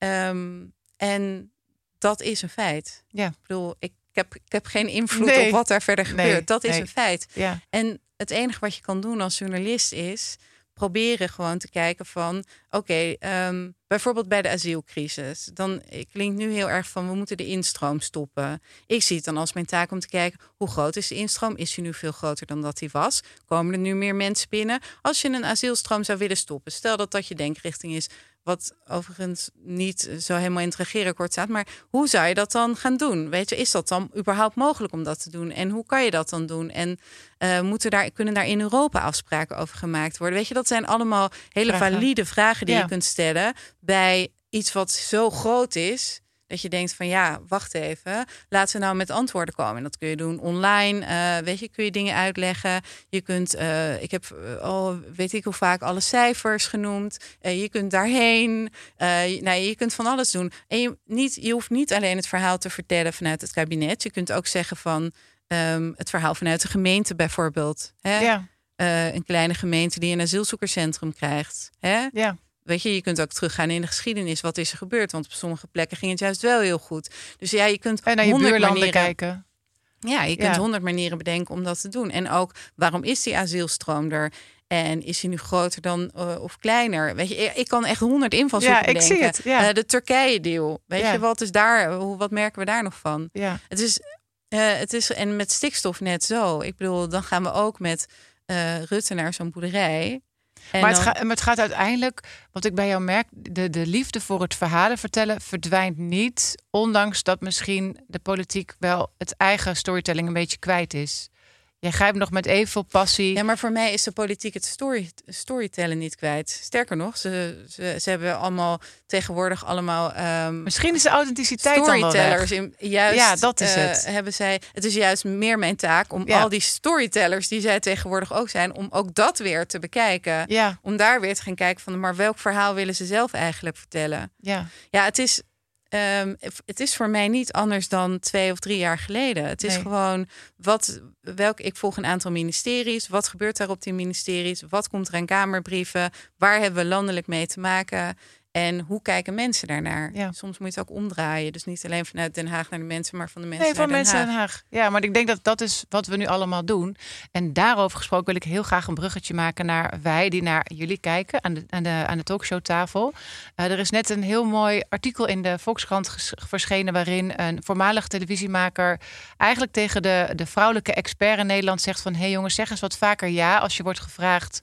Um, en dat is een feit. Ja. Ik bedoel, ik heb, ik heb geen invloed Nee. op wat daar verder gebeurt. Nee. Dat is Nee. een feit. Ja. En het enige wat je kan doen als journalist is proberen gewoon te kijken van oké, okay, um, bijvoorbeeld bij de asielcrisis. Dan klinkt nu heel erg van we moeten de instroom stoppen. Ik zie het dan als mijn taak om te kijken hoe groot is de instroom? Is die nu veel groter dan dat die was? Komen er nu meer mensen binnen? Als je een asielstroom zou willen stoppen, stel dat dat je denkrichting is, wat overigens niet zo helemaal in het regeerakkoord staat. Maar hoe zou je dat dan gaan doen? Weet je, is dat dan überhaupt mogelijk om dat te doen? En hoe kan je dat dan doen? En uh, moeten daar, kunnen daar in Europa afspraken over gemaakt worden? Weet je, dat zijn allemaal hele vragen. valide vragen die Ja. je kunt stellen bij iets wat zo groot is, dat je denkt van ja, wacht even, laten we nou met antwoorden komen. En dat kun je doen online. Uh, weet je, kun je dingen uitleggen. Je kunt, uh, ik heb uh, al weet ik hoe vaak alle cijfers genoemd. Uh, je kunt daarheen. Uh, je, nou, je kunt van alles doen. En je, niet, je hoeft niet alleen het verhaal te vertellen vanuit het kabinet. Je kunt ook zeggen van um, het verhaal vanuit de gemeente bijvoorbeeld. Hè? Ja. Uh, een kleine gemeente die een asielzoekerscentrum krijgt. Hè? Ja. Weet je, je kunt ook teruggaan in de geschiedenis. Wat is er gebeurd? Want op sommige plekken ging het juist wel heel goed. Dus ja, je kunt En naar je honderd buurlanden manieren kijken. Ja, je kunt Ja. honderd manieren bedenken om dat te doen. En ook, waarom is die asielstroom er? En is hij nu groter dan uh, of kleiner? Weet je, ik kan echt honderd invalshoeken Ja, ik bedenken. zie het, ja. Uh, de Turkije-deal. Weet Ja. je, wat is daar? Hoe, wat merken we daar nog van? Ja. Het is, uh, het is, en met stikstof net zo. Ik bedoel, dan gaan we ook met uh, Rutte naar zo'n boerderij. En Maar het, dan- gaat, maar het gaat uiteindelijk, wat ik bij jou merk, de, de liefde voor het verhalen vertellen verdwijnt niet. Ondanks dat misschien de politiek wel het eigen storytelling een beetje kwijt is. Jij grijpt nog met evenveel passie. Ja, maar voor mij is de politiek het story, storytellen niet kwijt. Sterker nog, ze, ze, ze hebben allemaal tegenwoordig allemaal um, Misschien is de authenticiteit dan wel weg. storytellers. In, juist, Ja, dat is uh, het. Hebben zij, het is juist meer mijn taak om Ja. al die storytellers die zij tegenwoordig ook zijn, om ook dat weer te bekijken. Ja, Om daar weer te gaan kijken van, maar welk verhaal willen ze zelf eigenlijk vertellen? ja. Ja, het is, um, het is voor mij niet anders dan twee of drie jaar geleden. Het is Nee. gewoon wat, welk, ik volg een aantal ministeries. Wat gebeurt daar op die ministeries? Wat komt er aan kamerbrieven? Waar hebben we landelijk mee te maken? En hoe kijken mensen daarnaar? Ja. Soms moet je het ook omdraaien. Dus niet alleen vanuit Den Haag naar de mensen, maar van de mensen Nee, van naar Den mensen in Haag. Den Haag. Ja, maar ik denk dat dat is wat we nu allemaal doen. En daarover gesproken wil ik heel graag een bruggetje maken naar wij die naar jullie kijken aan de, aan de, aan de talkshowtafel. Uh, er is net een heel mooi artikel in de Volkskrant ges- verschenen waarin een voormalig televisiemaker eigenlijk tegen de, de vrouwelijke expert in Nederland zegt van hé hey jongens, zeg eens wat vaker ja als je wordt gevraagd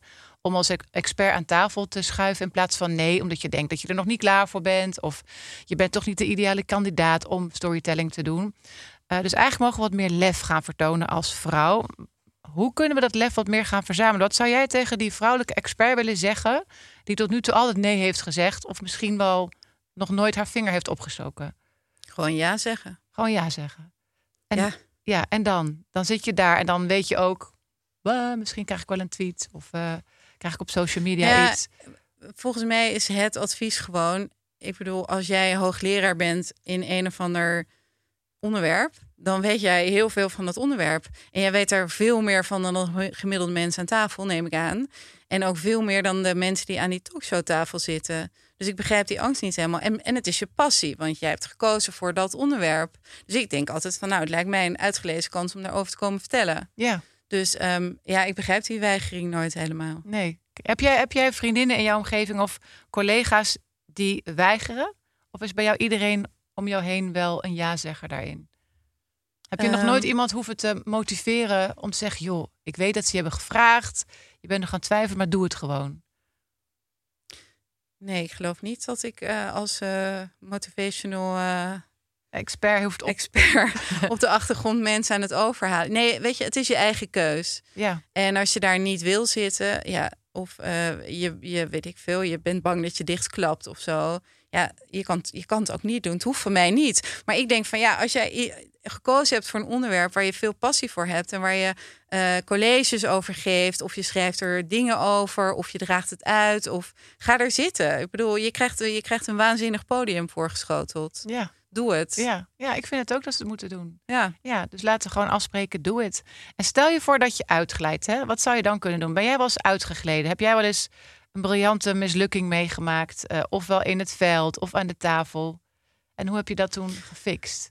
om als expert aan tafel te schuiven in plaats van nee, omdat je denkt dat je er nog niet klaar voor bent of je bent toch niet de ideale kandidaat om storytelling te doen. Uh, dus eigenlijk mogen we wat meer lef gaan vertonen als vrouw. Hoe kunnen we dat lef wat meer gaan verzamelen? Wat zou jij tegen die vrouwelijke expert willen zeggen die tot nu toe altijd nee heeft gezegd of misschien wel nog nooit haar vinger heeft opgestoken? Gewoon ja zeggen. Gewoon ja zeggen. En, ja. ja, en dan? Dan zit je daar en dan weet je ook, bah, misschien krijg ik wel een tweet of uh, krijg ik op social media ja, iets. Volgens mij is het advies gewoon, ik bedoel, als jij hoogleraar bent in een of ander onderwerp, dan weet jij heel veel van dat onderwerp. En jij weet er veel meer van dan de gemiddelde mensen aan tafel, neem ik aan. En ook veel meer dan de mensen die aan die talkshowtafel zitten. Dus ik begrijp die angst niet helemaal. En, en het is je passie, want jij hebt gekozen voor dat onderwerp. Dus ik denk altijd van, nou, het lijkt mij een uitgelezen kans om daarover te komen vertellen. Ja. Dus um, ja, ik begrijp die weigering nooit helemaal. Nee. Heb jij, heb jij vriendinnen in jouw omgeving of collega's die weigeren? Of is bij jou iedereen om jou heen wel een ja-zegger daarin? Heb je um, nog nooit iemand hoeven te motiveren om te zeggen, joh, ik weet dat ze je hebben gevraagd. Je bent nog aan het twijfelen, maar doe het gewoon. Nee, ik geloof niet dat ik uh, als uh, motivational uh, expert hoeft op... expert op de achtergrond mensen aan het overhalen. Nee, weet je, het is je eigen keus. Ja. En als je daar niet wil zitten, ja, of uh, je, je weet ik veel, je bent bang dat je dichtklapt of zo. Ja, je kan, je kan het ook niet doen. Het hoeft van mij niet. Maar ik denk van ja, als jij gekozen hebt voor een onderwerp waar je veel passie voor hebt en waar je uh, colleges over geeft, of je schrijft er dingen over, of je draagt het uit, of ga er zitten. Ik bedoel, je krijgt, je krijgt een waanzinnig podium voorgeschoteld. Ja. Doe het. Ja. ja, ik vind het ook dat ze het moeten doen. Ja. Ja, dus laten we gewoon afspreken, doe het. En stel je voor dat je uitglijdt. Hè? Wat zou je dan kunnen doen? Ben jij wel eens uitgegleden? Heb jij wel eens een briljante mislukking meegemaakt? Uh, ofwel in het veld of aan de tafel? En hoe heb je dat toen gefixt?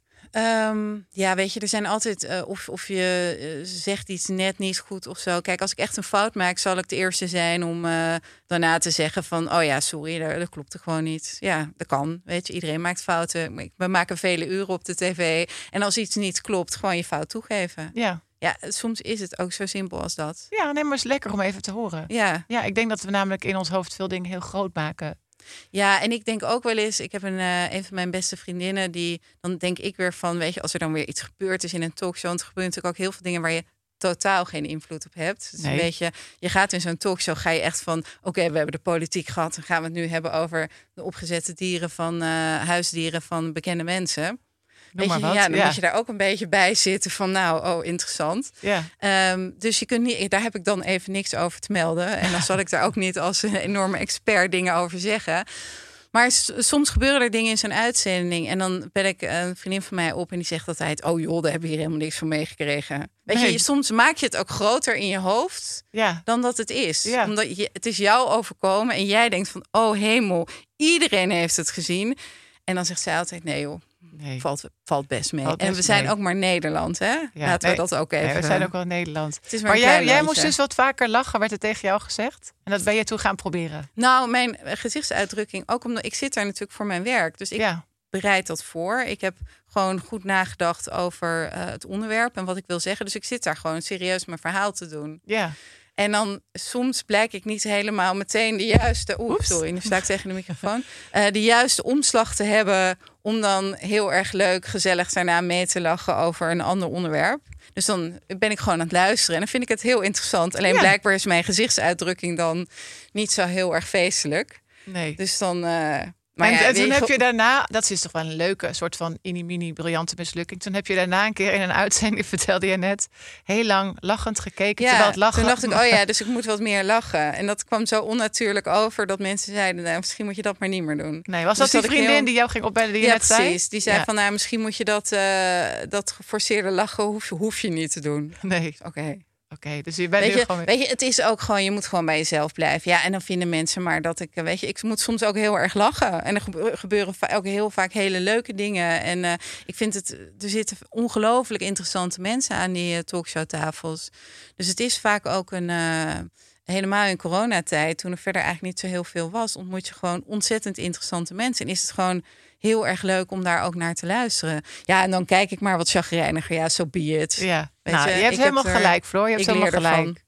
Um, ja, weet je, er zijn altijd uh, of, of je uh, zegt iets net niet goed of zo. Kijk, als ik echt een fout maak, zal ik de eerste zijn om uh, daarna te zeggen van, oh ja, sorry, dat, dat klopt er gewoon niet. Ja, dat kan. Weet je, iedereen maakt fouten. We maken vele uren op de tv. En als iets niet klopt, gewoon je fout toegeven. Ja. Ja, soms is het ook zo simpel als dat. Ja, nee, maar het is lekker om even te horen. Ja. Ja, ik denk dat we namelijk in ons hoofd veel dingen heel groot maken. Ja, en ik denk ook wel eens, ik heb een, uh, een van mijn beste vriendinnen, die dan denk ik weer van, weet je, als er dan weer iets gebeurd is in een talkshow, want er gebeuren natuurlijk ook heel veel dingen waar je totaal geen invloed op hebt. Dus nee. Een beetje, je gaat in zo'n talkshow, ga je echt van, oké, okay, we hebben de politiek gehad, dan gaan we het nu hebben over de opgezette dieren van uh, huisdieren van bekende mensen. Weet je, ja, dan ja. moet je daar ook een beetje bij zitten van, nou, oh, interessant. Ja. Um, dus je kunt niet, daar heb ik dan even niks over te melden. En dan zal ik daar ook niet als een enorme expert dingen over zeggen. Maar s- soms gebeuren er dingen in zo'n uitzending. En dan bel ik een vriendin van mij op en die zegt altijd, oh joh, daar heb je hier helemaal niks van meegekregen. Weet nee. je, soms maak je het ook groter in je hoofd ja. dan dat het is. Ja. Omdat je, het is jou overkomen en jij denkt van, oh hemel, iedereen heeft het gezien. En dan zegt zij altijd, nee joh. Nee. Valt, valt best mee. Valt best en we zijn mee. Ook maar Nederland, hè? Ja, nee, laten we dat ook even... Nee, we zijn ook wel Nederland. Het is maar maar jij, jij landje. moest dus wat vaker lachen, werd er tegen jou gezegd? En dat ben je toen gaan proberen? Nou, mijn gezichtsuitdrukking, ook omdat ik zit daar natuurlijk voor mijn werk. Dus ik ja. bereid dat voor. Ik heb gewoon goed nagedacht over uh, het onderwerp en wat ik wil zeggen. Dus ik zit daar gewoon serieus mijn verhaal te doen. Ja. En dan soms blijk ik niet helemaal meteen de juiste... Oeh, sorry, nu sta ik tegen de microfoon. Uh, de juiste omslag te hebben om dan heel erg leuk, gezellig daarna mee te lachen over een ander onderwerp. Dus dan ben ik gewoon aan het luisteren en dan vind ik het heel interessant. Alleen ja. blijkbaar is mijn gezichtsuitdrukking dan niet zo heel erg feestelijk. Nee. Dus dan... Uh, Maar en, ja, en toen je, heb je daarna, dat is toch wel een leuke soort van mini-mini briljante mislukking. Toen heb je daarna een keer in een uitzending, vertelde je net, heel lang lachend gekeken. Ja, terwijl het lachen. Toen dacht ik, oh ja, dus ik moet wat meer lachen. En dat kwam zo onnatuurlijk over dat mensen zeiden, nou, misschien moet je dat maar niet meer doen. Nee, was dus dat die vriendin heel... die jou ging opbellen die je ja, net zei? Ja, precies. Die zei ja. van, nou, misschien moet je dat, uh, dat geforceerde lachen, hoef, hoef je niet te doen. Nee. Oké. Okay. Oké, okay, dus je bent weet nu je, gewoon... Weet je, het is ook gewoon, je moet gewoon bij jezelf blijven. Ja, en dan vinden mensen maar dat ik, weet je, ik moet soms ook heel erg lachen. En er gebeuren ook heel vaak hele leuke dingen. En uh, ik vind het, er zitten ongelooflijk interessante mensen aan die uh, talkshowtafels. Dus het is vaak ook een... Uh, helemaal in coronatijd, toen er verder eigenlijk niet zo heel veel was, ontmoet je gewoon ontzettend interessante mensen. En is het gewoon heel erg leuk om daar ook naar te luisteren. Ja, en dan kijk ik maar wat chagrijniger. Ja, so be it. Ja, Weet nou, je, je hebt ik helemaal heb er, gelijk, Floor. Je hebt helemaal gelijk. Ervan.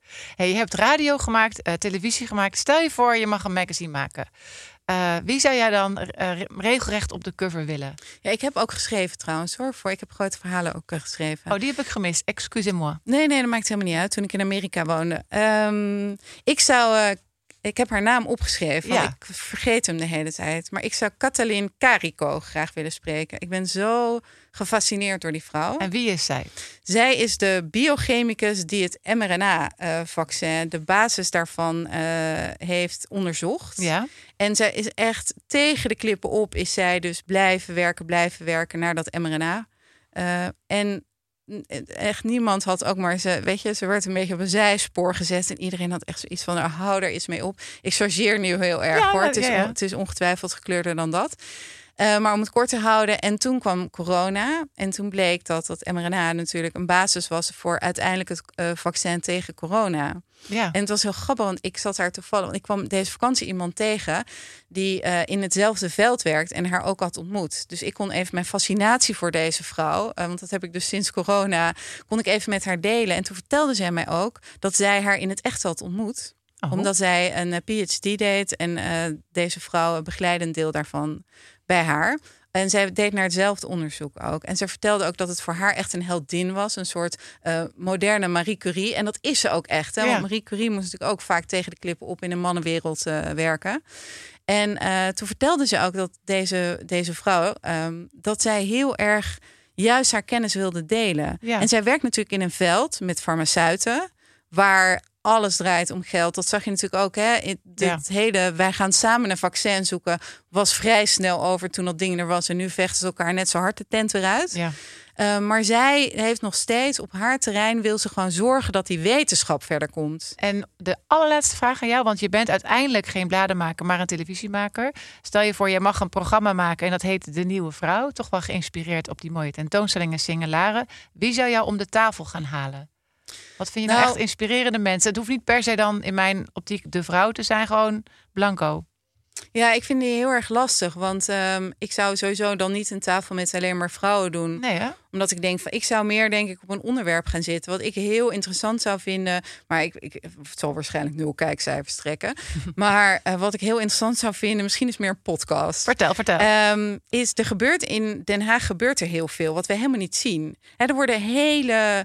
Hey, je hebt radio gemaakt, uh, televisie gemaakt. Stel je voor, je mag een magazine maken. Uh, wie zou jij dan uh, regelrecht op de cover willen? Ja, ik heb ook geschreven trouwens hoor. Voor ik heb grote verhalen ook uh, geschreven. Oh, die heb ik gemist. Excusez-moi. Nee, nee, dat maakt helemaal niet uit. Toen ik in Amerika woonde. Um, ik zou... Uh, Ik heb haar naam opgeschreven, want ja. ik vergeet hem de hele tijd. Maar ik zou Katalin Karikó graag willen spreken. Ik ben zo gefascineerd door die vrouw. En wie is zij? Zij is de biochemicus die het mRNA-vaccin, uh, de basis daarvan, uh, heeft onderzocht. Ja. En zij is echt tegen de klippen op, is zij dus blijven werken, blijven werken naar dat mRNA. Uh, en... Echt niemand had ook maar, ze, weet je, ze werd een beetje op een zijspoor gezet. En iedereen had echt zoiets van, nou, hou daar eens mee op. Ik chargeer nu heel erg ja, hoor. Ja, het, is, ja, ja. het is ongetwijfeld gekleurder dan dat. Uh, maar om het kort te houden. En toen kwam corona. En toen bleek dat dat mRNA natuurlijk een basis was voor uiteindelijk het uh, vaccin tegen corona. Ja. En het was heel grappig, want ik zat daar toevallig. Want ik kwam deze vakantie iemand tegen die uh, in hetzelfde veld werkt en haar ook had ontmoet. Dus ik kon even mijn fascinatie voor deze vrouw, uh, want dat heb ik dus sinds corona, kon ik even met haar delen. En toen vertelde zij mij ook dat zij haar in het echt had ontmoet. Oh. Omdat zij een P H D deed en uh, deze vrouw begeleidde een deel daarvan bij haar. En zij deed naar hetzelfde onderzoek ook. En ze vertelde ook dat het voor haar echt een heldin was. Een soort uh, moderne Marie Curie. En dat is ze ook echt. Hè? Ja. Want Marie Curie moest natuurlijk ook vaak tegen de klippen op in een mannenwereld uh, werken. En uh, toen vertelde ze ook dat deze, deze vrouw, um, dat zij heel erg juist haar kennis wilde delen. Ja. En zij werkt natuurlijk in een veld met farmaceuten, waar alles draait om geld. Dat zag je natuurlijk ook. Hè? Het, ja. het hele, wij gaan samen een vaccin zoeken, was vrij snel over toen dat ding er was. En nu vechten ze elkaar net zo hard de tent eruit. Ja. Uh, maar zij heeft nog steeds op haar terrein, wil ze gewoon zorgen dat die wetenschap verder komt. En de allerlaatste vraag aan jou, want je bent uiteindelijk geen bladenmaker, maar een televisiemaker. Stel je voor, je mag een programma maken en dat heet De Nieuwe Vrouw. Toch wel geïnspireerd op die mooie tentoonstellingen Singelaren. Wie zou jou om de tafel gaan halen? Wat vind je nou, nou echt inspirerende mensen? Het hoeft niet per se dan in mijn optiek de vrouw te zijn, gewoon blanco. Ja, ik vind die heel erg lastig. Want um, ik zou sowieso dan niet een tafel met alleen maar vrouwen doen. Nee, hè? Omdat ik denk van, ik zou meer denk ik op een onderwerp gaan zitten. Wat ik heel interessant zou vinden. Maar ik, ik het zal waarschijnlijk nul kijkcijfers trekken. Maar uh, wat ik heel interessant zou vinden, misschien is meer een podcast. Vertel, vertel. Um, is er gebeurt in Den Haag gebeurt er heel veel wat we helemaal niet zien. Hè, er worden hele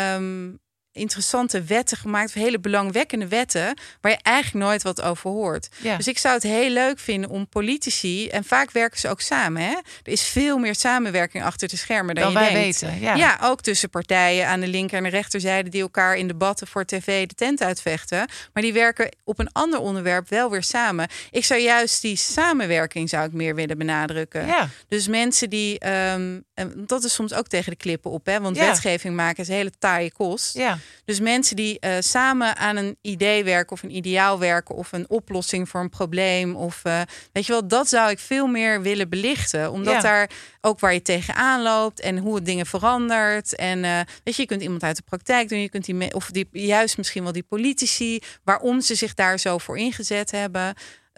Um, interessante wetten gemaakt, hele belangwekkende wetten, waar je eigenlijk nooit wat over hoort. Ja. Dus ik zou het heel leuk vinden om politici, en vaak werken ze ook samen, hè? Er is veel meer samenwerking achter de schermen dan, dan je wij denkt. weten. Ja. ja, ook tussen partijen aan de linker en de rechterzijde die elkaar in debatten voor tv de tent uitvechten. Maar die werken op een ander onderwerp wel weer samen. Ik zou juist die samenwerking zou ik meer willen benadrukken. Ja. Dus mensen die, um, dat is soms ook tegen de klippen op, hè? Want ja. wetgeving maken is een hele taaie kost. Ja. Dus mensen die uh, samen aan een idee werken of een ideaal werken of een oplossing voor een probleem of uh, weet je wel, dat zou ik veel meer willen belichten, omdat ja. daar ook waar je tegenaan loopt en hoe het dingen verandert en uh, weet je, je kunt iemand uit de praktijk doen, je kunt die me- of die juist misschien wel die politici, waarom ze zich daar zo voor ingezet hebben,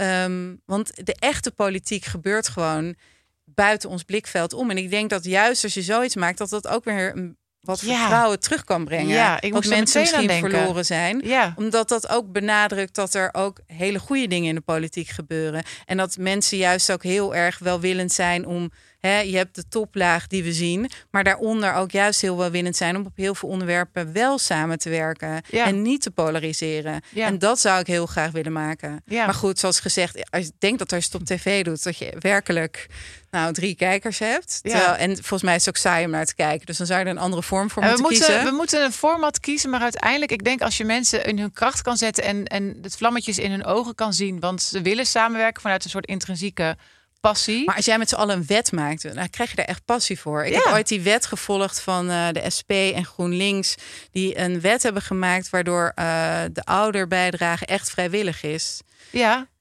um, want de echte politiek gebeurt gewoon buiten ons blikveld om. En ik denk dat juist als je zoiets maakt, dat dat ook weer een wat voor ja. vrouwen terug kan brengen. Ja, ik wat mensen misschien verloren zijn. Ja. Omdat dat ook benadrukt dat er ook hele goede dingen in de politiek gebeuren. En dat mensen juist ook heel erg welwillend zijn om, hè, je hebt de toplaag die we zien, maar daaronder ook juist heel welwillend zijn om op heel veel onderwerpen wel samen te werken. Ja. En niet te polariseren. Ja. En dat zou ik heel graag willen maken. Ja. Maar goed, zoals gezegd, als je denkt dat als je het op tv doet, dat je werkelijk nou drie kijkers hebt. Ja. Terwijl, en volgens mij is het ook saai om naar te kijken. Dus dan zou je er een andere vorm voor moeten, we moeten kiezen. We moeten een format kiezen, maar uiteindelijk, ik denk als je mensen in hun kracht kan zetten en, en het vlammetjes in hun ogen kan zien, want ze willen samenwerken vanuit een soort intrinsieke passie. Maar als jij met z'n allen een wet maakt, dan krijg je daar echt passie voor. Ik ja. heb ooit die wet gevolgd van uh, de S P en GroenLinks, die een wet hebben gemaakt waardoor uh, de ouderbijdrage echt vrijwillig is. Ja.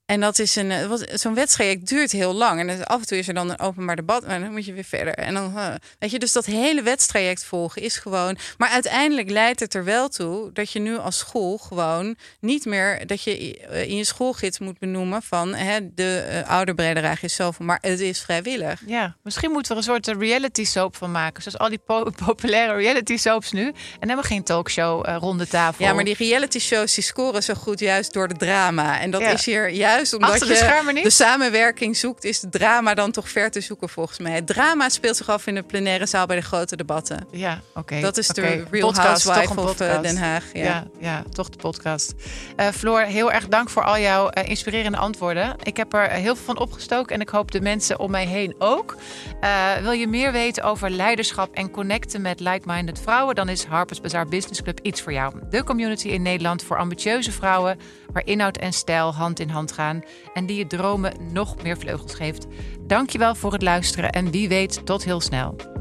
En dat is een, wat, zo'n wedstrijd duurt heel lang. En dus af en toe is er dan een openbaar debat. En dan moet je weer verder. En dan, uh, weet je, dus dat hele wedstrijd volgen is gewoon. Maar uiteindelijk leidt het er wel toe dat je nu als school gewoon niet meer dat je in je schoolgids moet benoemen van hè, de uh, ouderbijdrage is zoveel, maar het is vrijwillig. Ja, misschien moeten we er een soort reality soap van maken, zoals al die po- populaire reality soaps nu. En dan hebben we geen talkshow uh, ronde tafel. Ja, maar die reality shows die scoren zo goed juist door de drama. En dat ja. is hier juist omdat Achter de je schermen niet? de samenwerking zoekt, is het drama dan toch ver te zoeken volgens mij. Het drama speelt zich af in de plenaire zaal bij de grote debatten. Ja, oké. Okay. Dat is okay. de Real podcast, Housewife of uh, Den Haag. Ja. Ja, ja, toch de podcast. Uh, Floor, heel erg dank voor al jouw uh, inspirerende antwoorden. Ik heb er heel veel van opgestoken en ik hoop de mensen om mij heen ook. Uh, wil je meer weten over leiderschap en connecten met like-minded vrouwen? Dan is Harper's Bazaar Business Club iets voor jou. De community in Nederland voor ambitieuze vrouwen, waar inhoud en stijl hand in hand gaan en die je dromen nog meer vleugels geeft. Dankjewel voor het luisteren en wie weet tot heel snel.